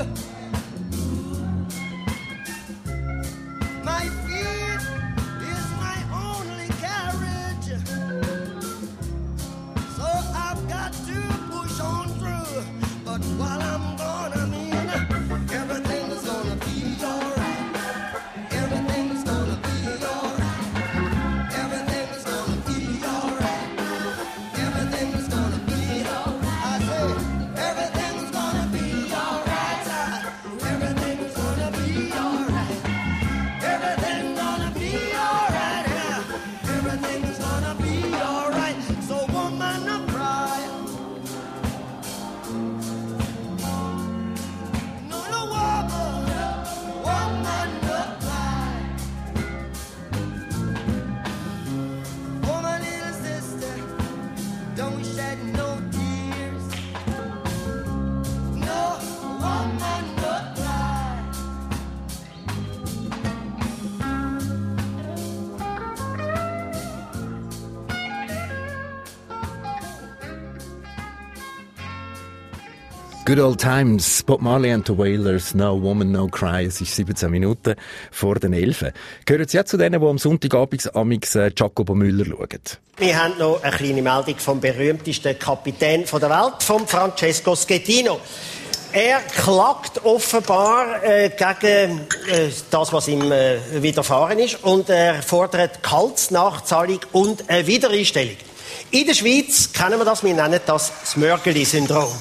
My feet is Good Old Times, Bob Marley and the Wailers, No Woman, No Cry. Es ist 17 Minuten vor den 11. Gehören Sie jetzt zu denen, die am Sonntagabend amix Jacobo Müller schauen? Wir haben noch eine kleine Meldung vom berühmtesten Kapitän der Welt, vom Francesco Schettino. Er klagt offenbar gegen das, was ihm widerfahren ist, und er fordert Gehaltsnachzahlung und eine Wiedereinstellung. In der Schweiz kennen wir das, wir nennen das Mörgeli-Syndrom.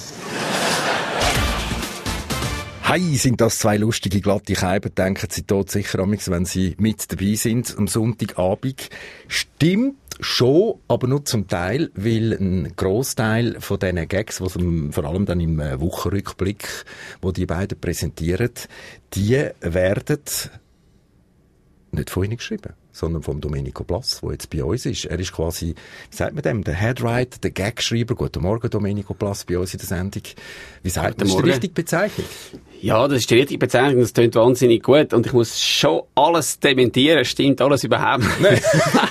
Hey, sind das zwei lustige, glatte Keiben, denken Sie dort sicher amix, wenn Sie mit dabei sind am Sonntagabend. Stimmt schon, aber nur zum Teil, weil ein Grossteil von diesen Gags, was vor allem dann im Wochenrückblick, wo die beiden präsentieren, die werden nicht von Ihnen geschrieben, sondern vom Domenico Blass, der jetzt bei uns ist. Er ist quasi, wie sagt man dem, der Headwriter, der Gagschreiber. Guten Morgen, Domenico Blass, bei uns in der Sendung. Wie sagt man, ist die richtige Bezeichnung? Ja, das ist die richtige Bezeichnung, das klingt wahnsinnig gut. Und ich muss schon alles dementieren, stimmt alles überhaupt nicht.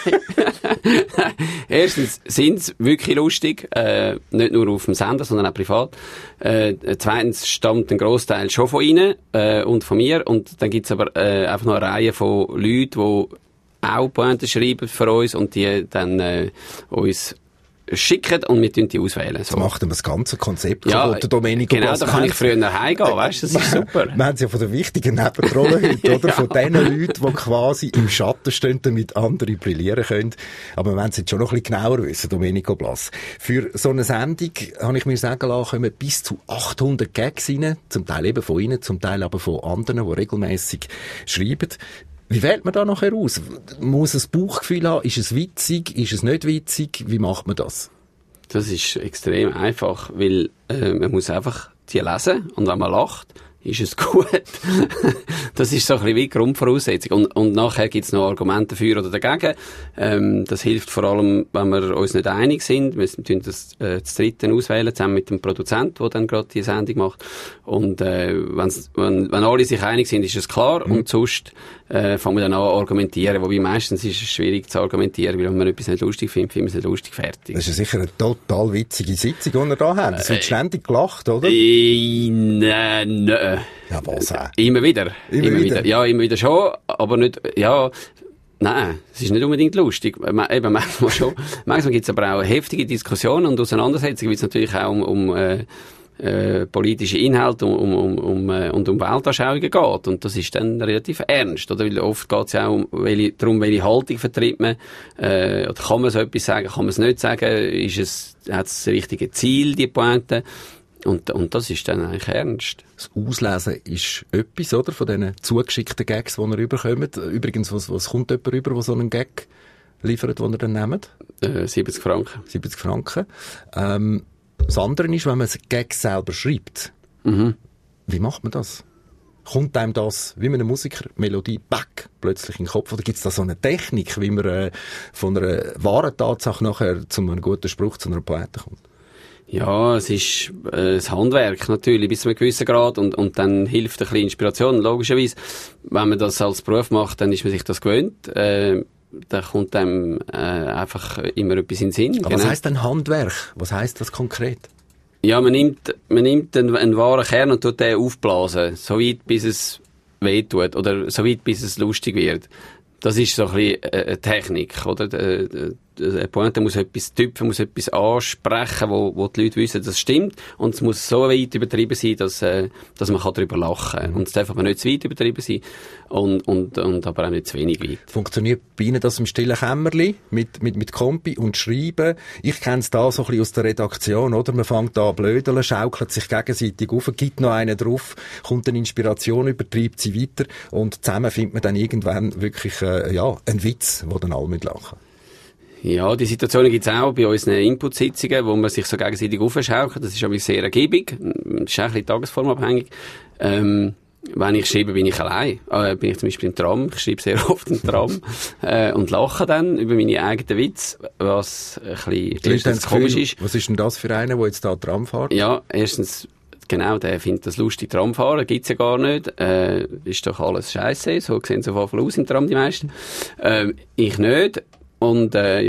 Erstens sind's wirklich lustig, nicht nur auf dem Sender, sondern auch privat. Zweitens stammt ein Grossteil schon von Ihnen und von mir. Und dann gibt's aber einfach noch eine Reihe von Leuten, die auch Pointen schreiben für uns und die dann uns schicken und wir die auswählen. So. Das macht das ganze Konzept ja, der Domenico genau, Blass. da kann ich früher heimgehen, weißt du, das ist super. Wir haben es ja von den wichtigen Nebenrollen heute, oder? Ja. Von den Leuten, die quasi im Schatten stehen, damit andere brillieren können. Aber wir wollen es jetzt schon noch ein bisschen genauer wissen, Domenico Blass. Für so eine Sendung, habe ich mir sagen lassen, kommen bis zu 800 Gags rein, zum Teil eben von Ihnen, zum Teil aber von anderen, die regelmässig schreiben. Wie wählt man da nachher aus? Muss es Bauchgefühl haben? Ist es witzig? Ist es nicht witzig? Wie macht man das? Das ist extrem einfach, weil man muss einfach die lesen und wenn man lacht, ist es gut. Das ist so ein bisschen wie die Grundvoraussetzung. Und nachher gibt es noch Argumente dafür oder dagegen. Das hilft vor allem, wenn wir uns nicht einig sind. Wir tun das Dritte auswählen, zusammen mit dem Produzenten, der dann gerade die Sendung macht. Und wenn alle sich einig sind, ist es klar. Und sonst fangen wir dann an argumentieren. Wobei meistens ist es schwierig zu argumentieren, weil wenn man etwas nicht lustig findet, finden wir es nicht lustig, fertig. Das ist sicher eine total witzige Sitzung, die wir da haben. Es wird ständig gelacht, oder? Nein. Ja, was auch? Immer wieder. Ja, immer wieder schon, aber nicht, ja, nein, es ist nicht unbedingt lustig. Eben, manchmal schon. Manchmal gibt es aber auch heftige Diskussionen und Auseinandersetzungen, weil es natürlich auch um politische Inhalte und um Weltanschauungen geht. Und das ist dann relativ ernst, oder? Weil oft geht es ja auch darum, welche Haltung vertritt man, oder kann man so etwas sagen, kann man es nicht sagen, hat es das richtige Ziel, die Pointe? Und das ist dann eigentlich ernst. Das Auslesen ist etwas, oder? Von diesen zugeschickten Gags, die ihr rüberkommt. Übrigens, was kommt jemand rüber, der so einen Gag liefert, den ihr dann nehmt? 70 Franken. 70 Franken. Das andere ist, wenn man einen Gag selber schreibt. Mhm. Wie macht man das? Kommt einem das, wie man eine Musiker, Melodie, back, plötzlich in den Kopf? Oder gibt es da so eine Technik, wie man von einer wahren Tatsache nachher zu einem guten Spruch, zu einer Pointe kommt? Ja, es ist das Handwerk natürlich bis zu einem gewissen Grad und dann hilft ein bisschen Inspiration. Logischerweise, wenn man das als Beruf macht, dann ist man sich das gewöhnt. Da kommt einem einfach immer etwas in den Sinn. Aber was heisst denn Handwerk? Was heisst das konkret? Ja, man nimmt einen wahren Kern und tut den aufblasen, so weit bis es wehtut oder so weit bis es lustig wird. Das ist so ein bisschen eine Technik, oder? Eine Pointe muss etwas tüpfen, muss etwas ansprechen, wo die Leute wissen, das stimmt. Und es muss so weit übertrieben sein, dass man darüber lachen kann. Und es darf aber nicht zu weit übertrieben sein und aber auch nicht zu wenig weit. Funktioniert bei Ihnen das im stillen Kämmerli mit Kompi und Schreiben? Ich kenne es da so ein bisschen aus der Redaktion, oder? Man fängt an blödeln, schaukelt sich gegenseitig auf, gibt noch einen drauf, kommt eine Inspiration, übertreibt sie weiter und zusammen findet man dann irgendwann wirklich einen Witz, wo dann alle mit lachen. Ja, die Situationen gibt es auch bei unseren Input-Sitzungen, wo man sich so gegenseitig aufschaukelt. Das ist aber sehr ergiebig. Das ist auch ein bisschen tagesformabhängig. Wenn ich schreibe, bin ich allein. Bin ich zum Beispiel im Tram. Ich schreibe sehr oft im Tram. Und lache dann über meine eigenen Witze, was ein bisschen komisch ist. Was ist denn das für einen, der jetzt da Tram fährt? Ja, erstens, genau, der findet das lustig, Tramfahren. Gibt's ja gar nicht. Ist doch alles scheisse. So sehen sie auf jeden Fall aus im Tram, die meisten. Ich nicht. Und ja,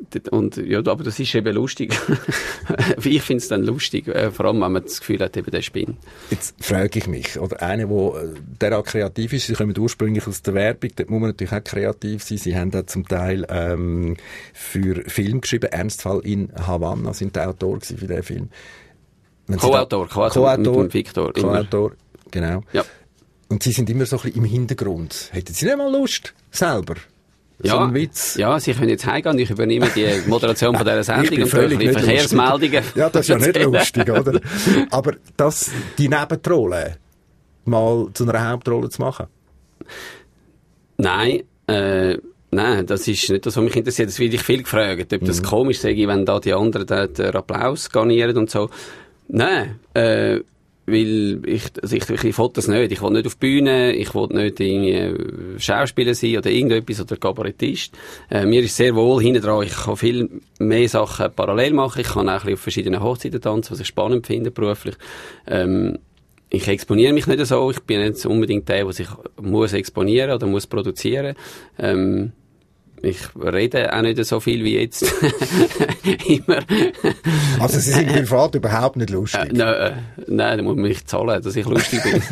Und, ja, aber das ist eben lustig. Ich finde es dann lustig, vor allem, wenn man das Gefühl hat, eben der spinnt. Jetzt frage ich mich, oder einer, der derart kreativ ist, Sie kommen ursprünglich aus der Werbung, dort muss man natürlich auch kreativ sein. Sie haben da zum Teil für Film geschrieben, Ernstfall in Havanna sind der Autor gewesen für diesen Film. Co-Autor, mit dem Victor. Co-Autor, genau. Ja. Und Sie sind immer so ein bisschen im Hintergrund. Hätten Sie nicht mal Lust, selber? So ein Witz. Ja, Sie können jetzt heimgehen und ich übernehme die Moderation von dieser Sendung und völlig ein bisschen Verkehrsmeldungen. Ja, das ist ja nicht lustig, oder? Aber die Nebenrolle mal zu einer Hauptrolle zu machen? Nein, das ist nicht das, was mich interessiert. Das werde ich viel gefragt, ob das komisch sei, wenn da die anderen den Applaus garnieren und so. Nein, weil ich will das nicht. Ich will nicht auf die Bühne, ich will nicht irgendwie Schauspieler sein oder irgendetwas oder Kabarettist. Mir ist sehr wohl hinten dran. Ich kann viel mehr Sachen parallel machen. Ich kann auch ein bisschen auf verschiedenen Hochzeiten tanzen, was ich spannend finde beruflich. Ich exponiere mich nicht so. Ich bin nicht unbedingt der, der sich muss exponieren oder muss produzieren. Ich rede auch nicht so viel wie jetzt. Immer. Also Sie sind privat überhaupt nicht lustig? Nein, da muss man mich zahlen, dass ich lustig bin.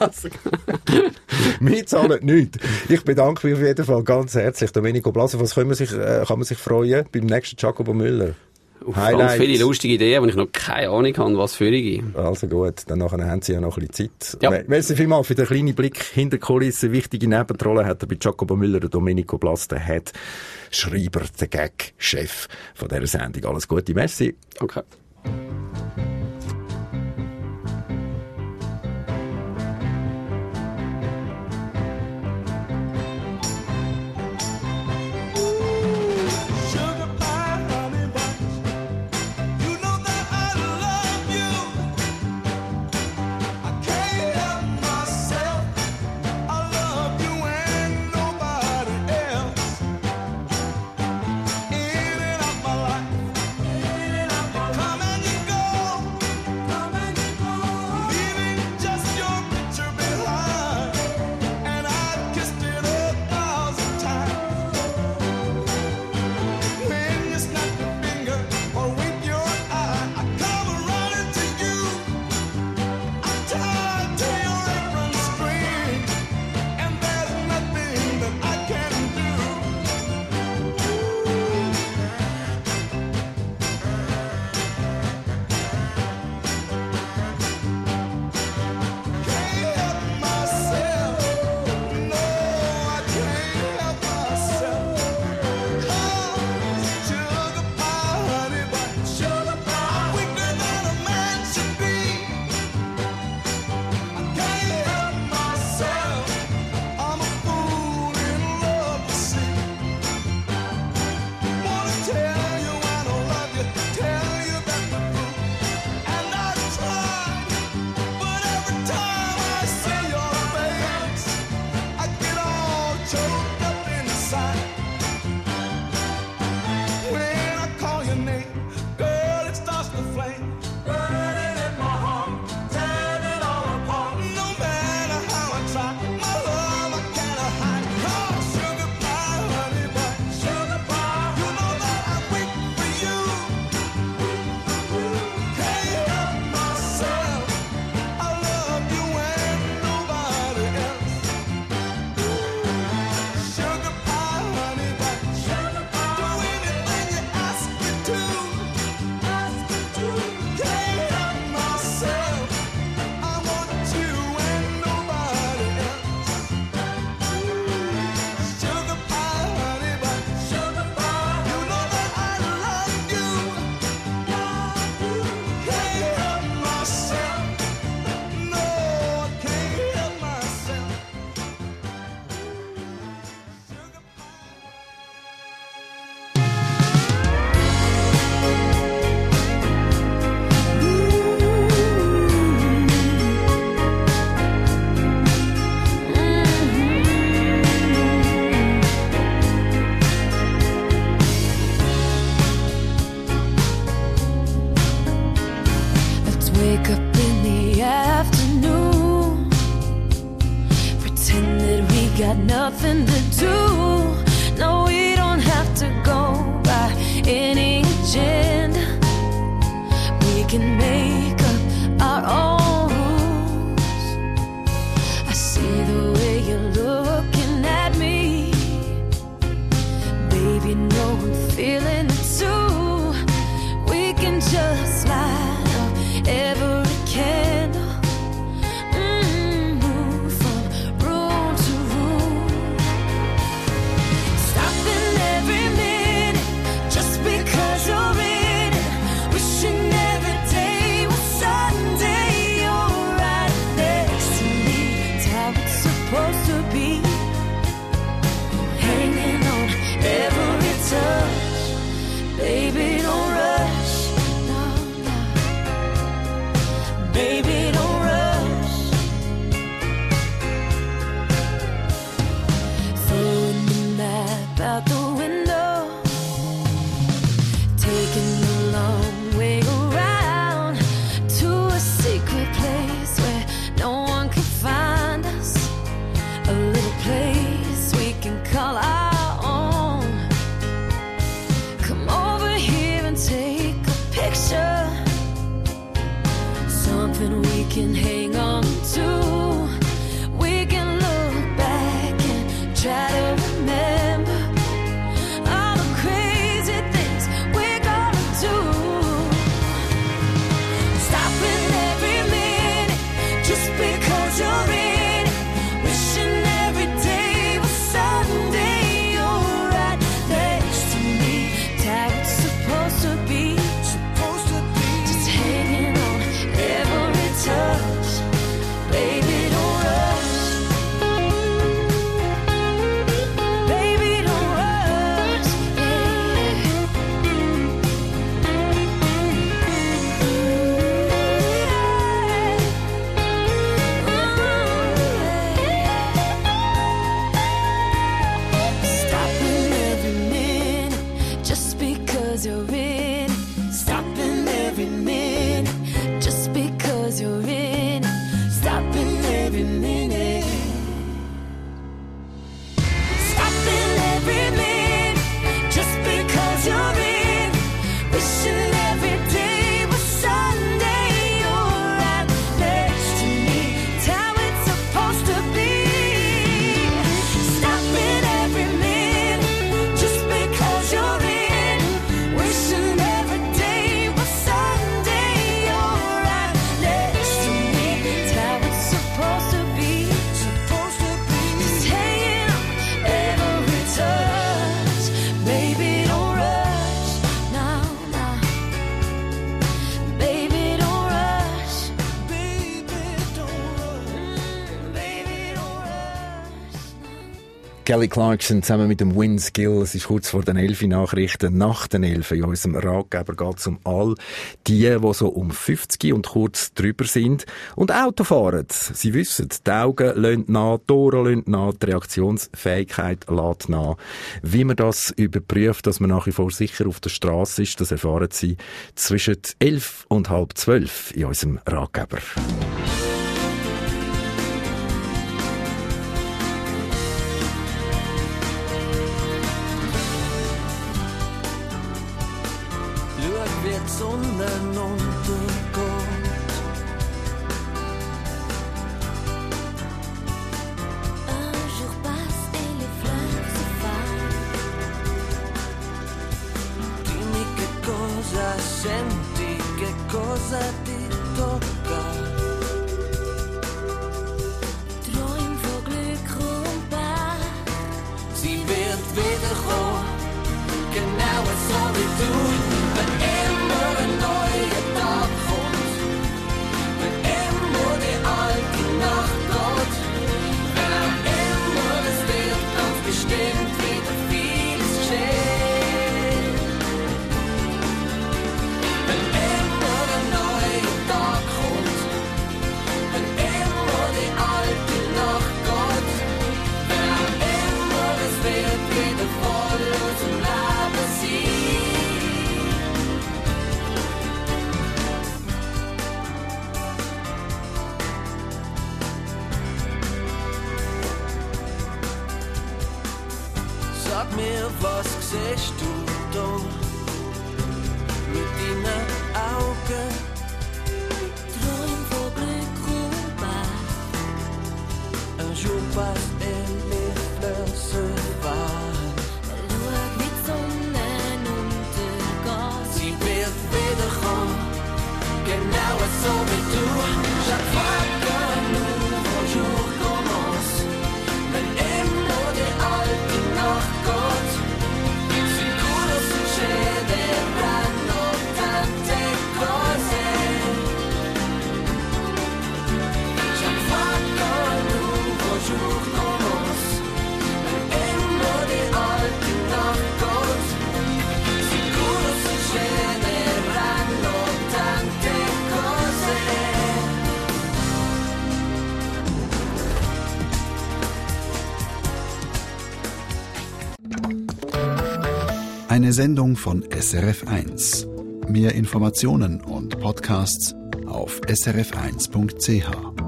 Wir zahlen nichts. Ich bedanke mich auf jeden Fall ganz herzlich. Domenico Blaser, was kann man sich freuen beim nächsten Jacobo Müller? Auf ganz viele lustige Ideen, aber ich noch keine Ahnung habe, was für ich. Also gut, dann nachher haben Sie ja noch ein bisschen Zeit. Ja. Merci vielmals für den kleinen Blick hinter die Kulissen. Wichtige Nebenrolle hat er bei Jacobo Müller, der Domenico Blaser, der Head Schreiber, der Gag-Chef von dieser Sendung. Alles Gute, merci. Okay. Nothing to do. No, we don't have to go by see the way you're looking at me. Baby, no, I'm feeling it too. We can just light up every candle. Move from room to room. Stopping every minute just because you're in it. Wishing every day was Sunday. You're right next to me. It's how it's supposed to be. Hanging on every touch. Baby, don't rush. No, no. Baby, don't rush. Throwing the map out the window. Taking the long way around to a secret place where no one can find us. A little place we can call our own. Come over here and take a picture. Something we can hang on to. We can look back and try to remember all the crazy things we're gonna do. Stopping every minute just because you're in it. Wishing every day was Sunday. You're right next to me. It's how it's supposed to be. Just hanging on every touch. Baby, don't rush. Baby, don't rush. Stopping every minute just because you're in it. Stopping every minute just because you're in it. Stopping every minute. Stopping every minute just because you're in it. Wishing every day was Sunday. You're right next to me. It's how it's supposed to be. Stopping every minute just because you're in it. Wishing every day was Sunday. You're right next to me. It's how it's supposed to be. Just hanging on every touch. Baby, don't rush. No, no. Baby, don't rush. Baby, don't rush. Baby, don't rush. Kelly Clarkson zusammen mit dem Vince Gill. Es ist kurz vor den 11 Nachrichten. Nach den 11 in unserem Ratgeber geht es um all die so um 50 und kurz drüber sind und Auto fahren. Sie wissen, die Augen lassen nach, die Ohren lassen nach, die Reaktionsfähigkeit lässt nach. Wie man das überprüft, dass man nach wie vor sicher auf der Straße ist, das erfahren Sie zwischen 11 und halb 12 in unserem Ratgeber. Schau, wie die Sonne untergeht. Un jour passe et les fleurs se fanno. Dimmi che cosa senti, che cosa ti tocca. Träum von Glück und Bad. Sie wird wiederkommen, genau so wie du. Wenn immer ein neuer Tag kommt, wenn immer die alte Nacht geht, wenn auch immer es wird ganz bestimmt wieder vieles geschehen. Wenn immer ein neuer Tag kommt, wenn immer die alte Nacht geht, wenn auch immer es wird wieder voll aus dem Leben sein. Sag mir, was siehst du da mit deinen Augen? Träum von Glück und Bad. Eine Sendung von SRF1. Mehr Informationen und Podcasts auf srf1.ch.